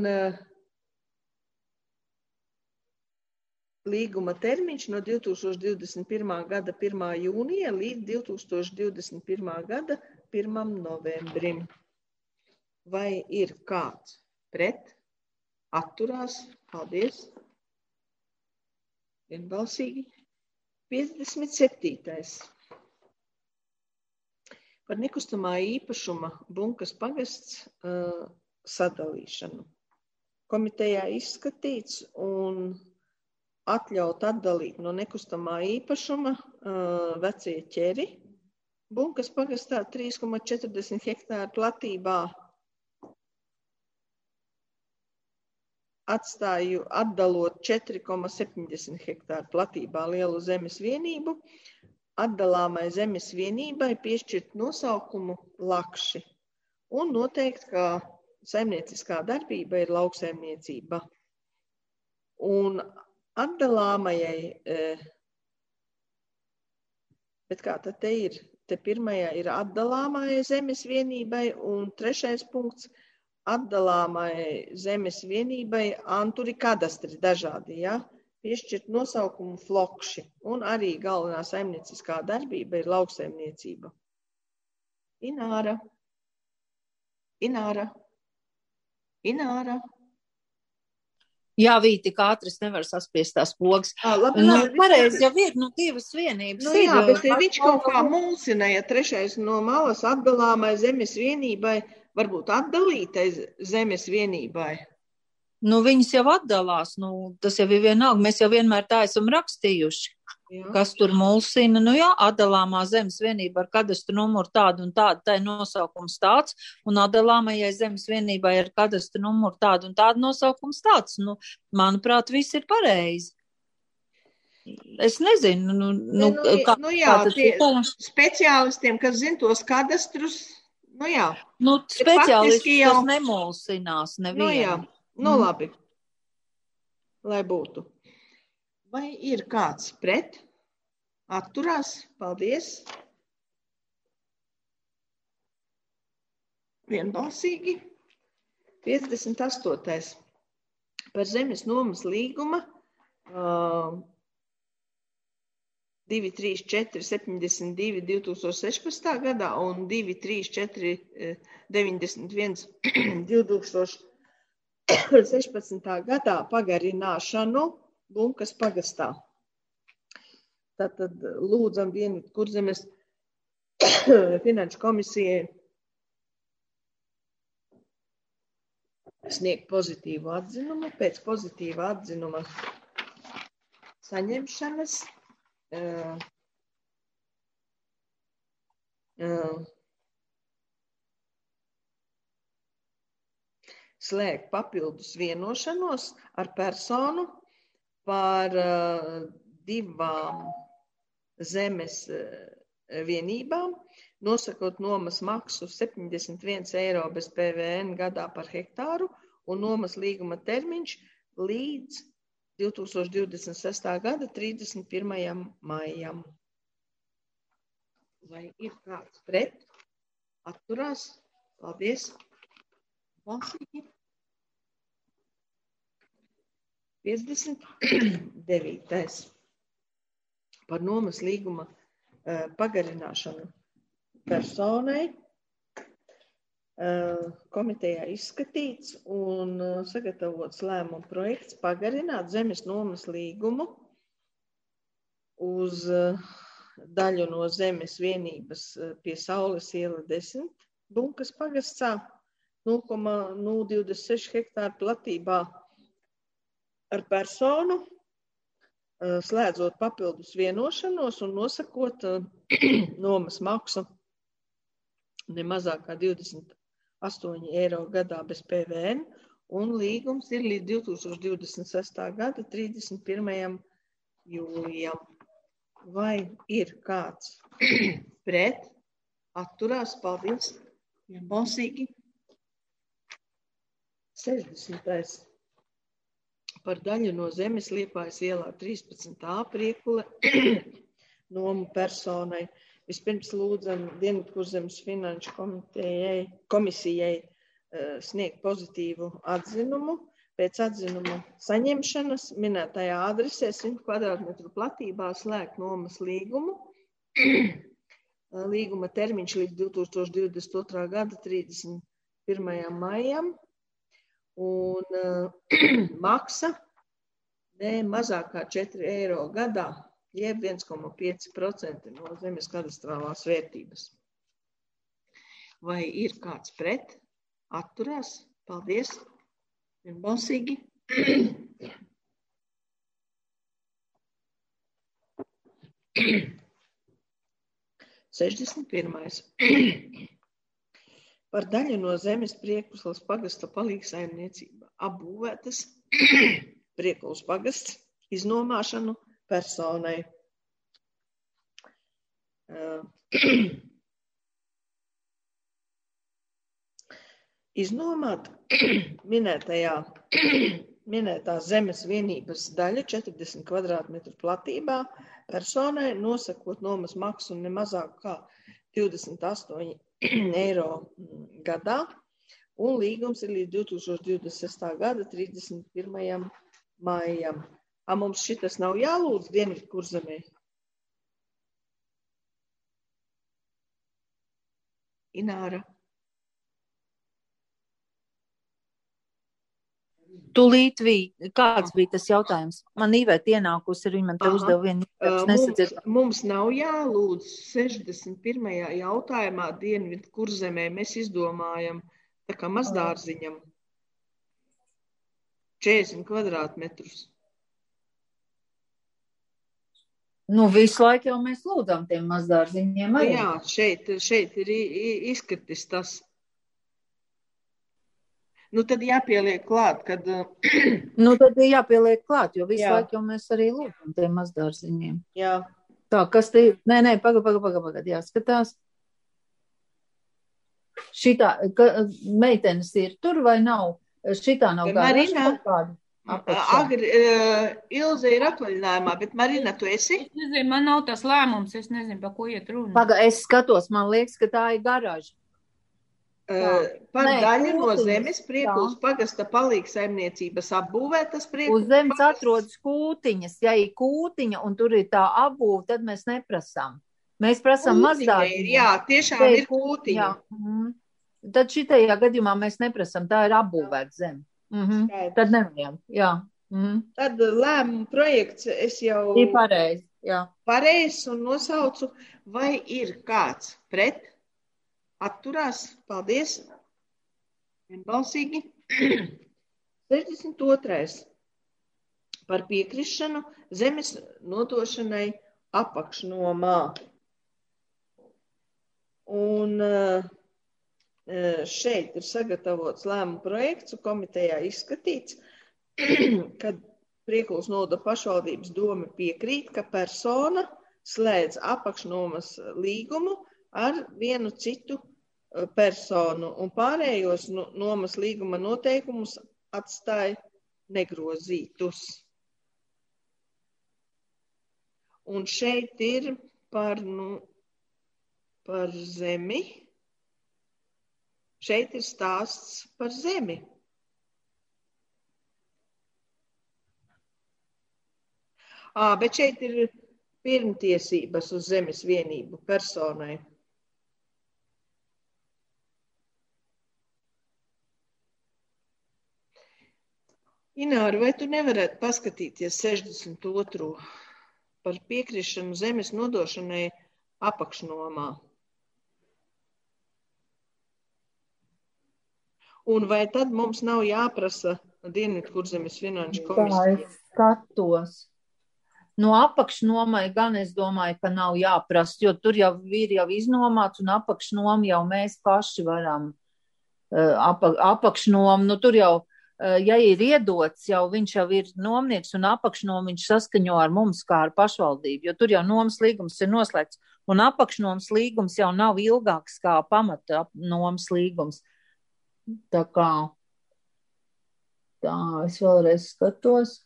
līguma termiņš no 2021. gada 1. jūnija līdz 2021. gada 1. novembrim. Vai ir kāds pret? Atturās? Paldies! Vienbalsīgi. 57. Par nekustamā īpašuma Bunkas pagasts sadalīšanu. Komitejā izskatīts un atļaut atdalīt no nekustamā īpašuma vecie ķeri Bunkas pagastā 3,40 hektāru platībā. Atdalot 4,70 hektāru platībā lielu zemes vienību, atdalāmai zemes vienībai piešķirt nosaukumu Lakši un noteikt, ka saimnieciskā darbība ir lauksaimniecība. Un atdalāmajai, bet kā tad te ir? Te pirmajā ir atdalāmajai zemes vienībai un 3. punkts atdalāmai zemes vienībai anturi kadastri dažādi, ja? Piešķirt nosaukumu Flokši, un arī galvenā saimnieciskā darbība ir lauksaimniecība. Ināra. Jā, Vīt, tik ātri es nevaru saspiest tās pogas. Labi, pareizi jau ir, 2 vienības. Jā, bet viņš kaut kā mulsinēja 3. no malas atdalāmai zemes vienībai, varbūt atdalītai zemes vienībai. Nu, viņas jau atdalās, tas jau ir vienalga, mēs jau vienmēr tā esam rakstījuši. Jā. Kas tur mulsina, atdalāmā zemes vienība ar kadastru numuru tādu un tādu, tai nosaukums tāds, un atdalāmajai zemes vienībai ar kadastru numuru tādu un tādu nosaukums tāds. Manuprāt, viss ir pareizi. Es nezinu, speciālistiem, kas zina tos kadastrus, speciālisti, kas nemulsinās nevienu. Labi, lai būtu. Vai ir kāds pret? Atturās? Paldies. Vienbalsīgi. 58. Par zemes nomas līguma 23472 2016. gadā un 23491 2016. gadā pagarināšanu Bunkas pagastā. Tātad lūdzam Dienvidkurzemes finanšu komisijai sniegt pozitīvu atzinumu. Pēc pozitīva atzinuma saņemšanas slēgt papildus vienošanos ar personu par divām zemes vienībām, nosakot nomas maksu 71 eiro bez PVN gadā par hektāru un nomas līguma termiņš līdz 2026. gada 31. maijam. Vai ir kāds pret? Atturās? Paldies! Balsīgi! 59. Par nomas līguma pagarināšanu personai komitejā izskatīts un sagatavots lēmuma projekts pagarināt zemes nomas līgumu uz daļu no zemes vienības pie Saules iela 10 Bunkas pagastā 0,026 hektāru platībā ar personu, slēdzot papildus vienošanos un nosakot nomas maksu ne mazāk kā 28 eiro gadā bez PVN, un līgums ir līdz 2026. gada 31. jūlijam. Vai ir kāds pret? Atturās, paldies, vienbalsīgi. 60. Par daļu no zemes Liepājas ielā 13a Priekule nomu personai. Vispirms lūdzam Dienvidkurzemes finanšu komisijai sniegt pozitīvu atzinumu. Pēc atzinuma saņemšanas minētajā adresē 100 kvadrātmetru platībā slēgt nomas līgumu. Līguma termiņš līdz 2022. gada 31. maijam. Un maksa ne mazāk kā 4 eiro gadā, jeb 1,5% no zemes kadastrālās vērtības. Vai ir kāds pret? Atturās? Paldies! Vienbalsīgi! 61. Par daļu no zemes Priekulas pagasta palīgsaimniecībā apbūvētas Priekulas pagasts iznomāšanu personai. Iznomāt minētā zemes vienības daļa 40 kvadrātmetru platībā personai, nosakot nomas maksu ne mazāk kā 28 eiro gadā, un līgums ir līdz 2026. gada 31. maijam. Mums šitas nav jālūdz Dienvidkurzemē? Ināra. Tūlīt kāds bija tas jautājums? Man Īvēt ienākusi, viņa man te uzdeva vienu nesadzirdēt. Mums nav jālūdz 61. jautājumā Dienvidkurzemē. Mēs izdomājam tā kā mazdārziņam. 40 kvadrātmetrus. Nu, visu laiku jau mēs lūdzām tiem mazdārziņiem arī. Jā, šeit ir izkritis tas. Nu, tad jāpieliek klāt, kad... Nu, tad ir jāpieliek klāt, jo visu Jā. laiku jau mēs arī lūdzām tiem mazdārziņiem. Jā. Tā, kas te ir? Nē, pagad, jāskatās. Šitā, meitenes ir tur vai nav? Šitā nav Marina? kaut kāda apakšā. Agri, Ilze ir atvaļinājumā, bet Marina, tu esi? Es nezinu, man nav tas lēmums, es nezinu, par ko iet runa. Paga, es skatos, man liekas, ka tā ir garāža. Par Nē, daļu no kūtiņas, zemes Priekulas pagasta palīgsaimniecības apbūvētas Uz Priekulas zemes atrodas kūtiņas. Ja ir kūtiņa un tur ir tā apbūve, tad mēs neprasām. Mēs prasām mazdārziņiem. Jā, tiešām ir kūtiņa. Jā. Mhm. Tad šitajā gadījumā mēs neprasām, tā ir apbūvēta zeme. Mhm. Tad nevajag, jā. Mhm. Tad lēmumu projekts es jau Ir pareizi, jā. pareizi un nosaucu, vai ir kāds pret, atturās, paldies, vienbalsīgi. 62. Par piekrišanu zemes nodošanai apakšnomā. Un šeit ir sagatavots lēmumu projekts un komitejā izskatīts, kad Priekulas novada pašvaldības doma piekrīt, ka persona slēdz apakšnomas līgumu ar vienu citu personu un pārējos nomas līguma noteikumus atstāja negrozītus. Un šeit ir par zemi. Šeit ir stāsts par zemi. Bet šeit ir pirmtiesības uz zemes vienību personai. Ināra, vai tu nevarētu paskatīties 62. par piekrišanu zemes nodošanai apakšnomā? Un vai tad mums nav jāprasa Dienvidkurzemes finanšu Tā komisija? es skatos. No apakšnomai gan es domāju, ka nav jāprasa, jo tur jau ir jau iznomāts un apakšnomu jau mēs paši varam apakšnomu. Nu, tur jau, ja ir iedots, jau viņš jau ir nomnieks un apakšnomu viņš saskaņo ar mums kā ar pašvaldību, jo tur jau nomas līgums ir noslēgts un apakšnomas līgums jau nav ilgāks kā pamata nomas līgums. Tā kā tā, es vēlreiz skatos.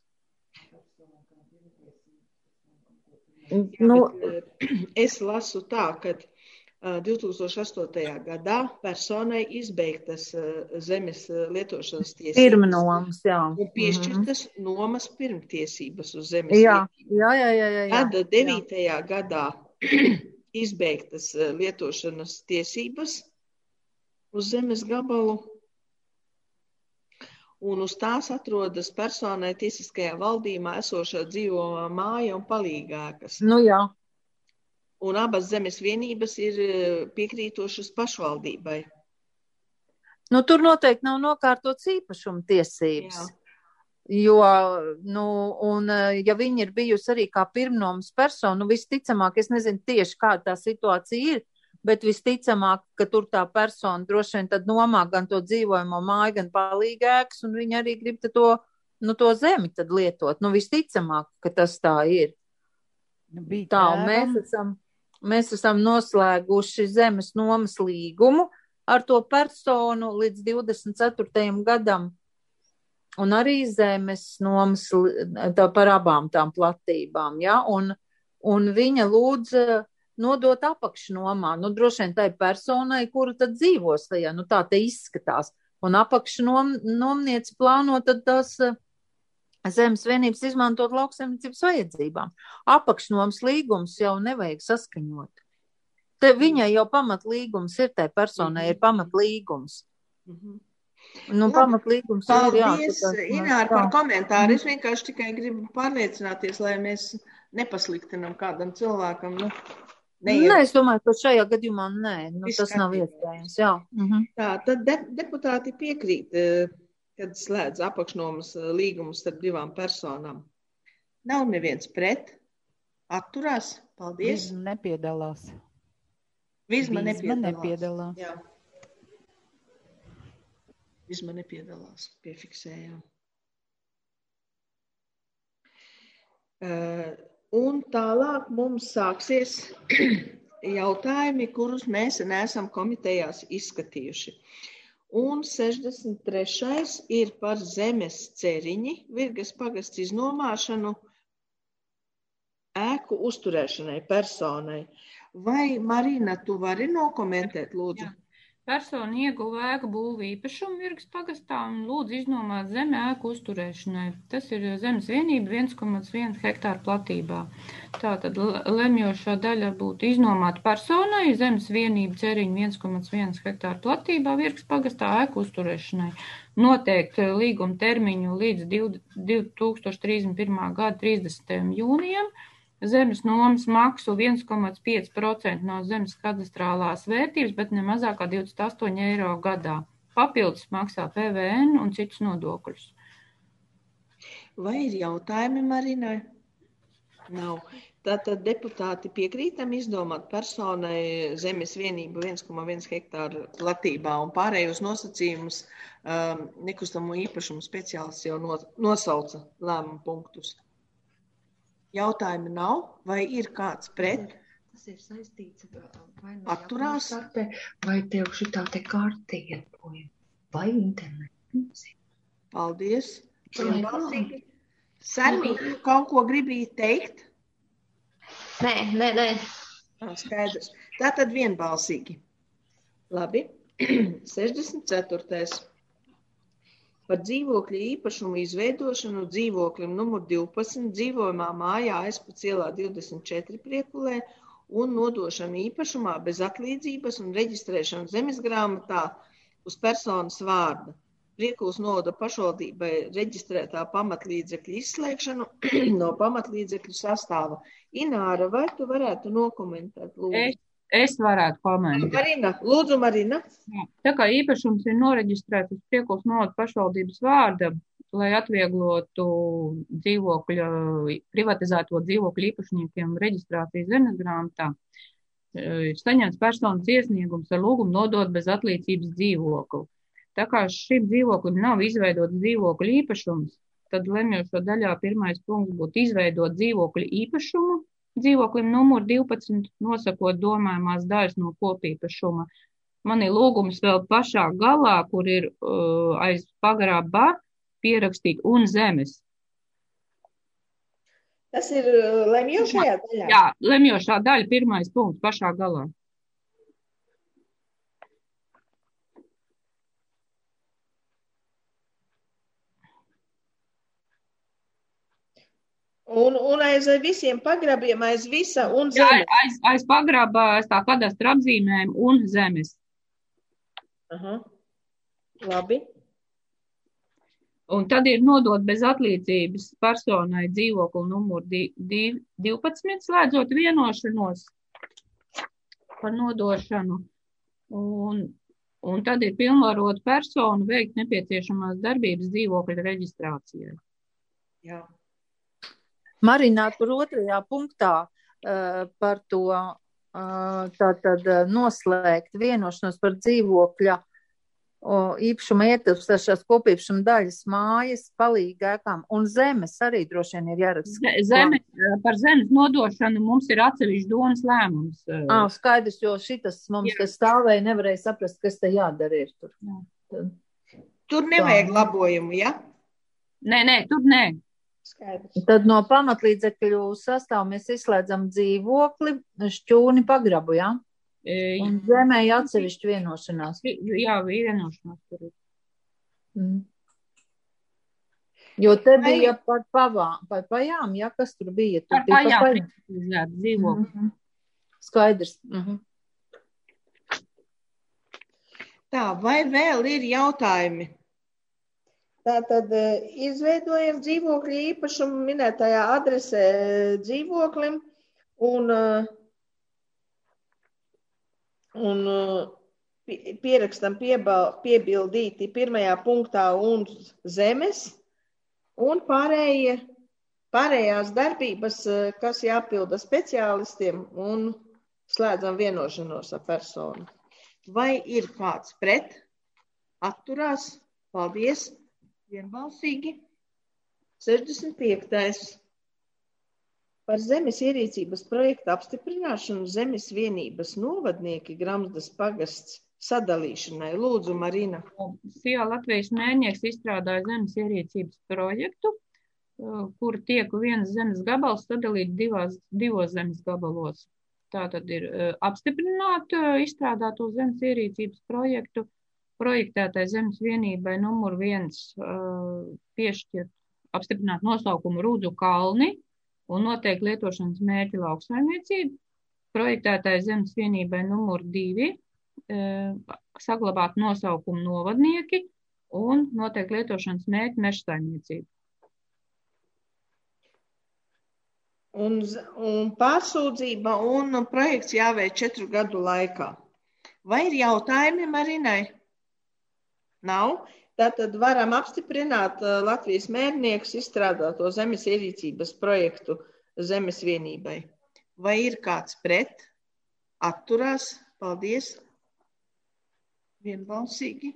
Nu, es lasu tā, ka 2008. gadā personai izbeigtas zemes lietošanas tiesības. Pirmnomas, jā. Un piešķirtas nomas pirmtiesības uz zemes Jā, lietošanu. jā. Tad 9. gadā izbeigtas lietošanas tiesības uz zemes gabalu. Un uz tās atrodas personai tiesiskajā valdījumā esošā dzīvojamā māja un palīgākas. Nu jā. Un abas zemes vienības ir piekrītošas pašvaldībai. Nu, tur noteikti nav nokārtots īpašuma tiesības. Jā. Jo, nu, un ja viņi ir bijusi arī kā pirmnomas persona, nu, visticamāk, es nezinu tieši, kāda tā situācija ir, bet visticamāk, ka tur tā persona droši vien tad nomā gan to dzīvojamo māju, gan palīgēks, un viņi arī grib to zemi tad lietot. Nu, visticamāk, ka tas tā ir. Tā, un mēs esam noslēguši zemes nomas līgumu ar to personu līdz 24. gadam, un arī zemes nomas par abām tām platībām, ja, un viņa lūdza nodot apakšnomā, nu, droši vien tai personai, kuru tad dzīvos tajā, nu, tā te izskatās. Un apakšnomnieci plāno tad tās zemes vienības izmantot lauksaimniecības vajadzībām. Apakšnomas līgums jau nevajag saskaņot. Te viņai jau pamatlīgums ir, tai personai ir pamatlīgums. Nu, pamatlīgums ir, jā. Paldies, Ināra, par komentāru. Es vienkārši tikai gribu pārliecināties, lai mēs nepasliktinam kādam cilvēkam, nu. Nē, es domāju, ka šajā gadījumā nē, nu, tas nav iespējams, jā. Tā, tad deputāti piekrīt, kad slēdz apakšnomas līgumus starp divām personām. Nav neviens pret, atturās, paldies. Vizma nepiedalās. Vizma nepiedalās. Jā. Vizma nepiedalās, piefiksējām. Un tālāk mums sāksies jautājumi, kurus mēs neesam komitejās izskatījuši. Un 63. ir par zemes ceriņi, Virgas pagasts iznomāšanu ēku uzturēšanai personai. Vai, Marina, tu vari nokomentēt, lūdzu? Jā. Persona ieguva ēku būvu īpašumu Virgas pagastā un lūdzu iznomāt zemi ēku uzturēšanai. Tas ir zemes vienība 1,1 hektāru platībā. Tātad lemjošā daļa būtu iznomāt personai, zemes vienība ceriņu 1,1 hektāru platībā Virgas pagastā ēku uzturēšanai. Noteikt līguma termiņu līdz 2031. gada 30. jūnijam. Zemes nomas maksu 1,5% no zemes kadastrālās vērtības, bet ne mazākā 28 eiro gadā. Papildus maksā PVN un citus nodokļus. Vai ir jautājumi, Marinai? Nav. Tātad deputāti piekrītam izdomāt personai zemes vienību 1,1 hektāru platībā un pārējos nosacījumus nekustamo īpašumu speciālists jau nosauca lēmumu punktus. Jautājumi nav, vai ir kāds pret? Tas ir saistīts vai atturās? Vai tev šitā te karte ietpoja? Vai internet? Paldies. Sarmī, kaut ko gribīja teikt? Nē. Skaidrs. Tātad vienbalsīgi. Labi. 64. Par dzīvokļa īpašumu izveidošanu dzīvoklim numur 12 dzīvojamā mājā Aizpats ielā 24 Priekulē un nodošanu īpašumā bez atlīdzības un reģistrēšanu zemesgrāmatā uz personas vārda. Priekuls novada pašvaldībai reģistrētā pamatlīdzekļu izslēgšanu no pamatlīdzekļu sastāva. Ināra, vai tu varētu nokomentēt, lūdzu? Es varētu komentēt. Marina, lūdzu, Marina. Tā kā īpašums ir noreģistrēts uz Priekuls novada pašvaldības vārda, lai atvieglotu privatizēto dzīvokļu īpašniekiem reģistrācijas zemesgrāmatā, ir saņemts personas iesniegums ar lūgumu nodot bez atlīdzības dzīvokli. Tā kā šim dzīvoklim nav izveidots dzīvokļu īpašums, tad lemjošo daļā pirmais punkts būtu izveidot dzīvokļu īpašumu dzīvoklim numur 12, nosakot domājumās daļas no kopīpašuma. Man ir lūgums vēl pašā galā, kur ir aiz pagraba pierakstīt un zemes. Tas ir lemjošajā daļā? Jā, lemjošā daļa, pirmais punkts pašā galā. Un aiz visiem pagrabiem, aiz visa un zemes? Jā, aiz pagraba, aiz tā kadastra apzīmēm un zemes. Aha. Labi. Un tad ir nodot bez atlīdzības personai dzīvokli numur 12, slēdzot vienošanos par nodošanu. Un tad ir pilnvarot personu veikt nepieciešamās darbības dzīvokļa reģistrācijai. Jā. Marina, par otrajā punktā par to tātad noslēgt vienošanos par dzīvokļa īpašuma ietilpstošās kopīpašuma daļas mājas, palīgēkām un zemes arī droši vien ir jāraksta. Par zemes nodošanu mums ir atsevišķi domas lēmums. Skaidrs, jo šitas mums te stāvēja, nevarēja saprast, kas te jādara ir tur. Tur nevajag labojumu, ja? Nē, tur nē. Skaidrs. Tad no pamatlīdzekļu sastāvu mēs izslēdzam dzīvokli, šķūni, pagrabu, jā? Un zemē atsevišķi vienošanās. Jā, vienošanās tur ir. Jo te bija par pajām, jā, kas tur bija? Par pajām dzīvokli. Skaidrs. Tā, vai vēl ir jautājumi? Tātad izveidojam dzīvokļu īpašumu minētajā adresē dzīvoklim un pierakstam piebildīti pirmajā punktā un zemes, un pārējās darbības, kas jāpilda speciālistiem, un slēdzam vienošanos ar personu. Vai ir kāds pret? Atturās? Paldies! Vienbalsīgi. 65. Par zemes ierīcības projektu apstiprināšanu zemes vienības novadnieki Gramzdas pagasts sadalīšanai. Lūdzu, Marina. SIA Latvijas mērnieks izstrādāja zemes ierīcības projektu, kur tiek viens zemes gabals sadalīt divos zemes gabalos. Tātad ir apstiprināt izstrādāto zemes ierīcības projektu, projektētai zemes vienībai numur 1 piešķirt apstiprināt nosaukumu Rūdzu kalni un noteikti lietošanas mērķi lauksaimniecību, projektētai zemes vienībai numur 2 saglabāt nosaukumu novadnieki un noteikti lietošanas mērķi mežsaimniecību. Un pārsūdzība un projekts jāveic 4 gadu laikā. Vai ir jautājumi Marinai? Nav. Tātad varam apstiprināt Latvijas mērnieks izstrādāto zemes ierīcības projektu zemes vienībai. Vai ir kāds pret? Atturās? Paldies. Vienbalsīgi.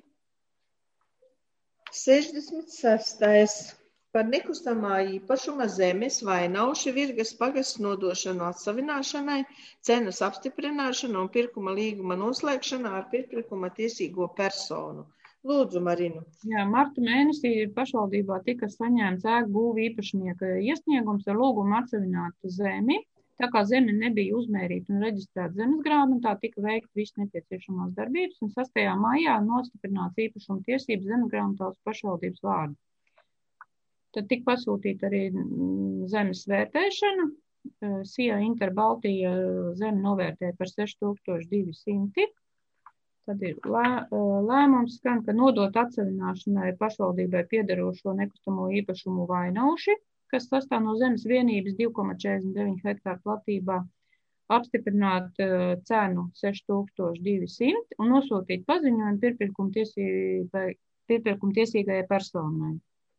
66. Par nekustamā īpašuma zemes vainauši Virgas pagasts nodošanu atsavināšanai, cenas apstiprināšanu un pirkuma līguma noslēgšanu ar pirkuma tiesīgo personu. Lūdzu, Marinu. Jā, marta mēnesī pašvaldībā tika saņēmts ēku būvu īpašnieka iesniegums ar lūgumu atsavināt zemi. Tā kā zeme nebija uzmērīta un reģistrēta zemes grāmatā, tika veikta visas nepieciešamās darbības un 6. maijā nostiprināts īpašuma tiesības zemes grāmatā uz pašvaldības vārdu. Tad tika pasūtīta arī zemes vērtēšana. SIA Interbaltija zemi novērtēja par 6200. Tad ir lēmums skan, ka nodot atsavināšanai pašvaldībai piederošo nekustamo īpašumu vainauši, kas sastāv no zemes vienības 2,49 hektāru platībā, apstiprināt cenu 6200 un nosūtīt paziņojumu pirpirkuma tiesīgajai personai.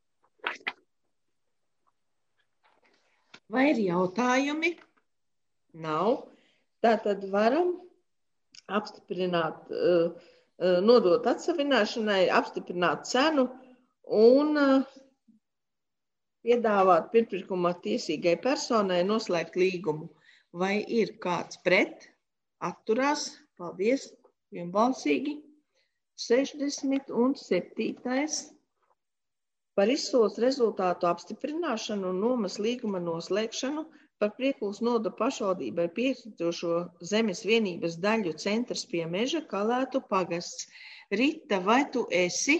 Vai ir jautājumi? Nav. Tātad varam apstiprināt, nodot atsavināšanai, apstiprināt cenu un piedāvāt pirpirkuma tiesīgai personai noslēgt līgumu. Vai ir kāds pret? Atturās? Paldies! Vienbalsīgi. 67. Par izsoles rezultātu apstiprināšanu un nomas līguma noslēgšanu par Priekulas noda pašvaldībai piekļuvušo zemes vienības daļu centrs pie meža Kalētu pagasts. Rita, vai tu esi?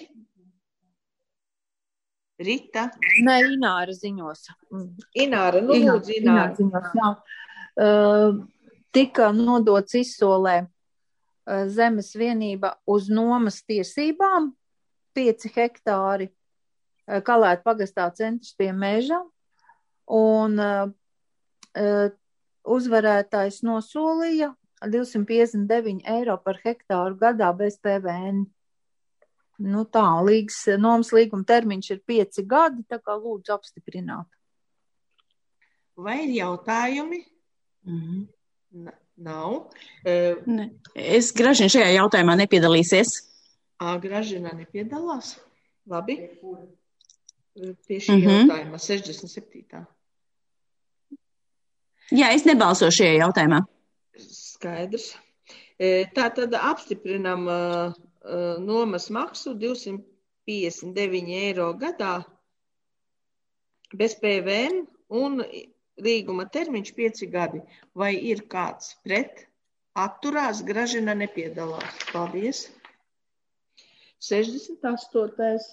Rita? Nē, Ināra ziņos. Ināra, lūdzu, Ināra. Ziņos, jā. Tika nodots izsolē zemes vienība uz nomas tiesībām 5 hektāri Kalētu pagastā centrs pie meža un uzvarētājs nosolīja 259 eiro par hektāru gadā bez PVN. Nu tā, nomas līguma termiņš ir 5 gadi, tā kā lūdzu apstiprināt. Vai ir jautājumi? Nav. Ne. Gražina šajā jautājumā nepiedalīsies. Gražina nepiedalās? Labi. Pie šī jautājuma 67. Jā, es nebalsošu šajā jautājumā. Skaidrs. Tātad apstiprinam nomas maksu 259 eiro gadā bez PVN un līguma termiņš 5 gadi. Vai ir kāds pret? Atturās? Gražina nepiedalās. Paldies. 68.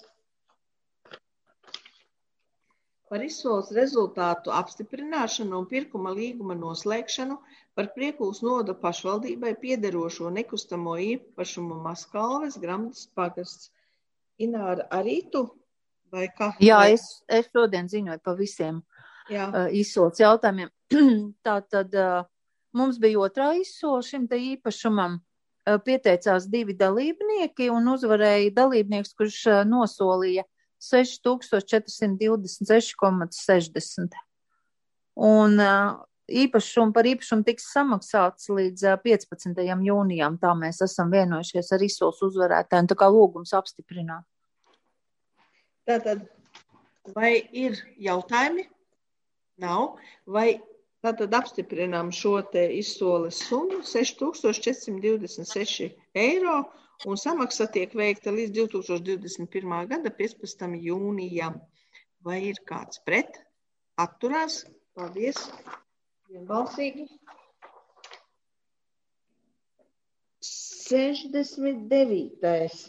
Par izsoles rezultātu apstiprināšanu un pirkuma līguma noslēgšanu par Priekulas noda pašvaldībai piederošo nekustamo īpašumu Maskalves Gramzdas pagasts. Ināra, arī tu? Vai kā? Jā, es šodien ziņoju pa visiem izsoles jautājumiem. Tātad mums bija otrā izsole šim te īpašumam. pieteicās 2 dalībnieki un uzvarēja dalībnieks, kurš nosolīja 6426,60. Un par īpašumu tiks samaksāts līdz 15. jūnijam. Tā mēs esam vienojušies ar izsoles uzvarētājiem, tā kā lūgums apstiprināt. Tātad, vai ir jautājumi? Nav. Vai tātad apstiprinām šo te izsoles summu 6426 eiro un samaksa tiek veikta līdz 2021. gada 15. jūnijam. Vai ir kāds pret? Atturās? Paldies. Vienbalsīgi. 69.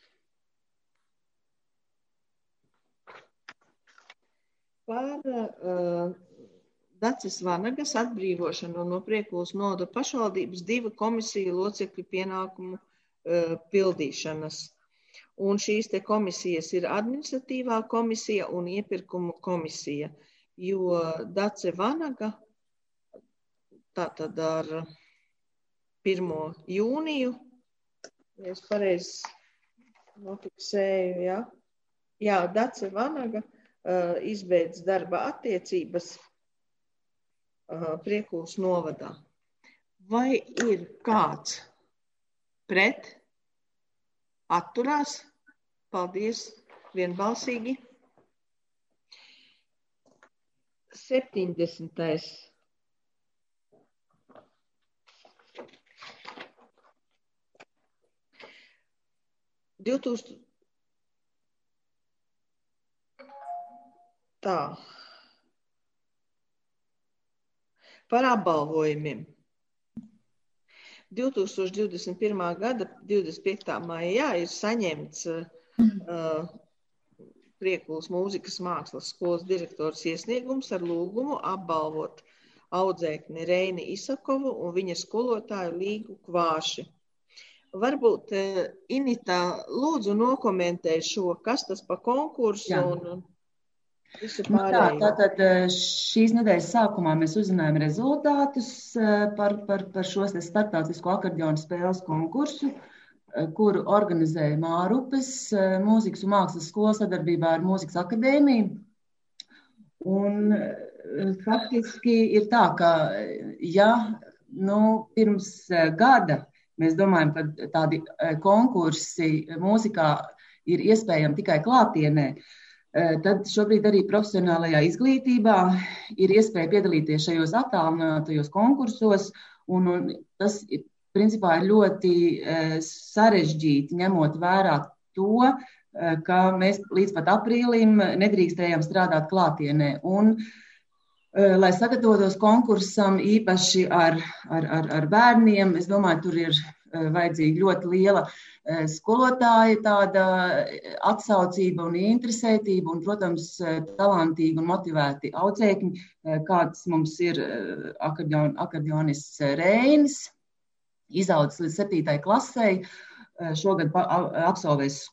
Par Daces Vanagas atbrīvošanu no Priekulas novada pašvaldības 2 komisiju locekļu pienākumu pildīšanas. Un šīs te komisijas ir administratīvā komisija un iepirkumu komisija, jo Dace Vanaga tātad ar 1. jūniju, ja es pareizi nofiksēju, jā, Dace Vanaga izbeidz darba attiecības Priekulas novadā. Vai ir kāds pret? Atturās? Paldies, vienbalsīgi. 70. Tā. Par apbalvojumiem. 2021. gada 25. maijā ir saņemts Priekulas mūzikas mākslas skolas direktors iesniegums ar lūgumu apbalvot audzēkni Reini Isakovu un viņa skolotāju Līgu Kvāši. Varbūt Inita lūdzu nokomentē šo, kas tas pa konkursu un visu pārējo. Tātad šīs nedēļas sākumā mēs uzzinājām rezultātus par šos starptautisko akordeonu spēles konkursu, kuru organizēja Mārupes mūzikas un mākslas skola sadarbībā ar Mūzikas akadēmiju. Un faktiski ir tā, ka pirms gada mēs domājam, ka tādi konkursi mūzikā ir iespējami tikai klātienē, tad šobrīd arī profesionālajā izglītībā ir iespēja piedalīties šajos attālinātajos konkursos, un tas principā ir ļoti sarežģīti, ņemot vērā to, ka mēs līdz pat aprīlim nedrīkstējām strādāt klātienē. Un, lai sagatavotos konkursam īpaši ar bērniem, es domāju, tur ir vajadzīga ļoti liela skolotāja tāda atsaucība un interesētība un, protams, talantīgi un motivēti audzēkņi, kāds mums ir akordeonists Reinis, izaudzis līdz 7. klasei, šogad absolvēs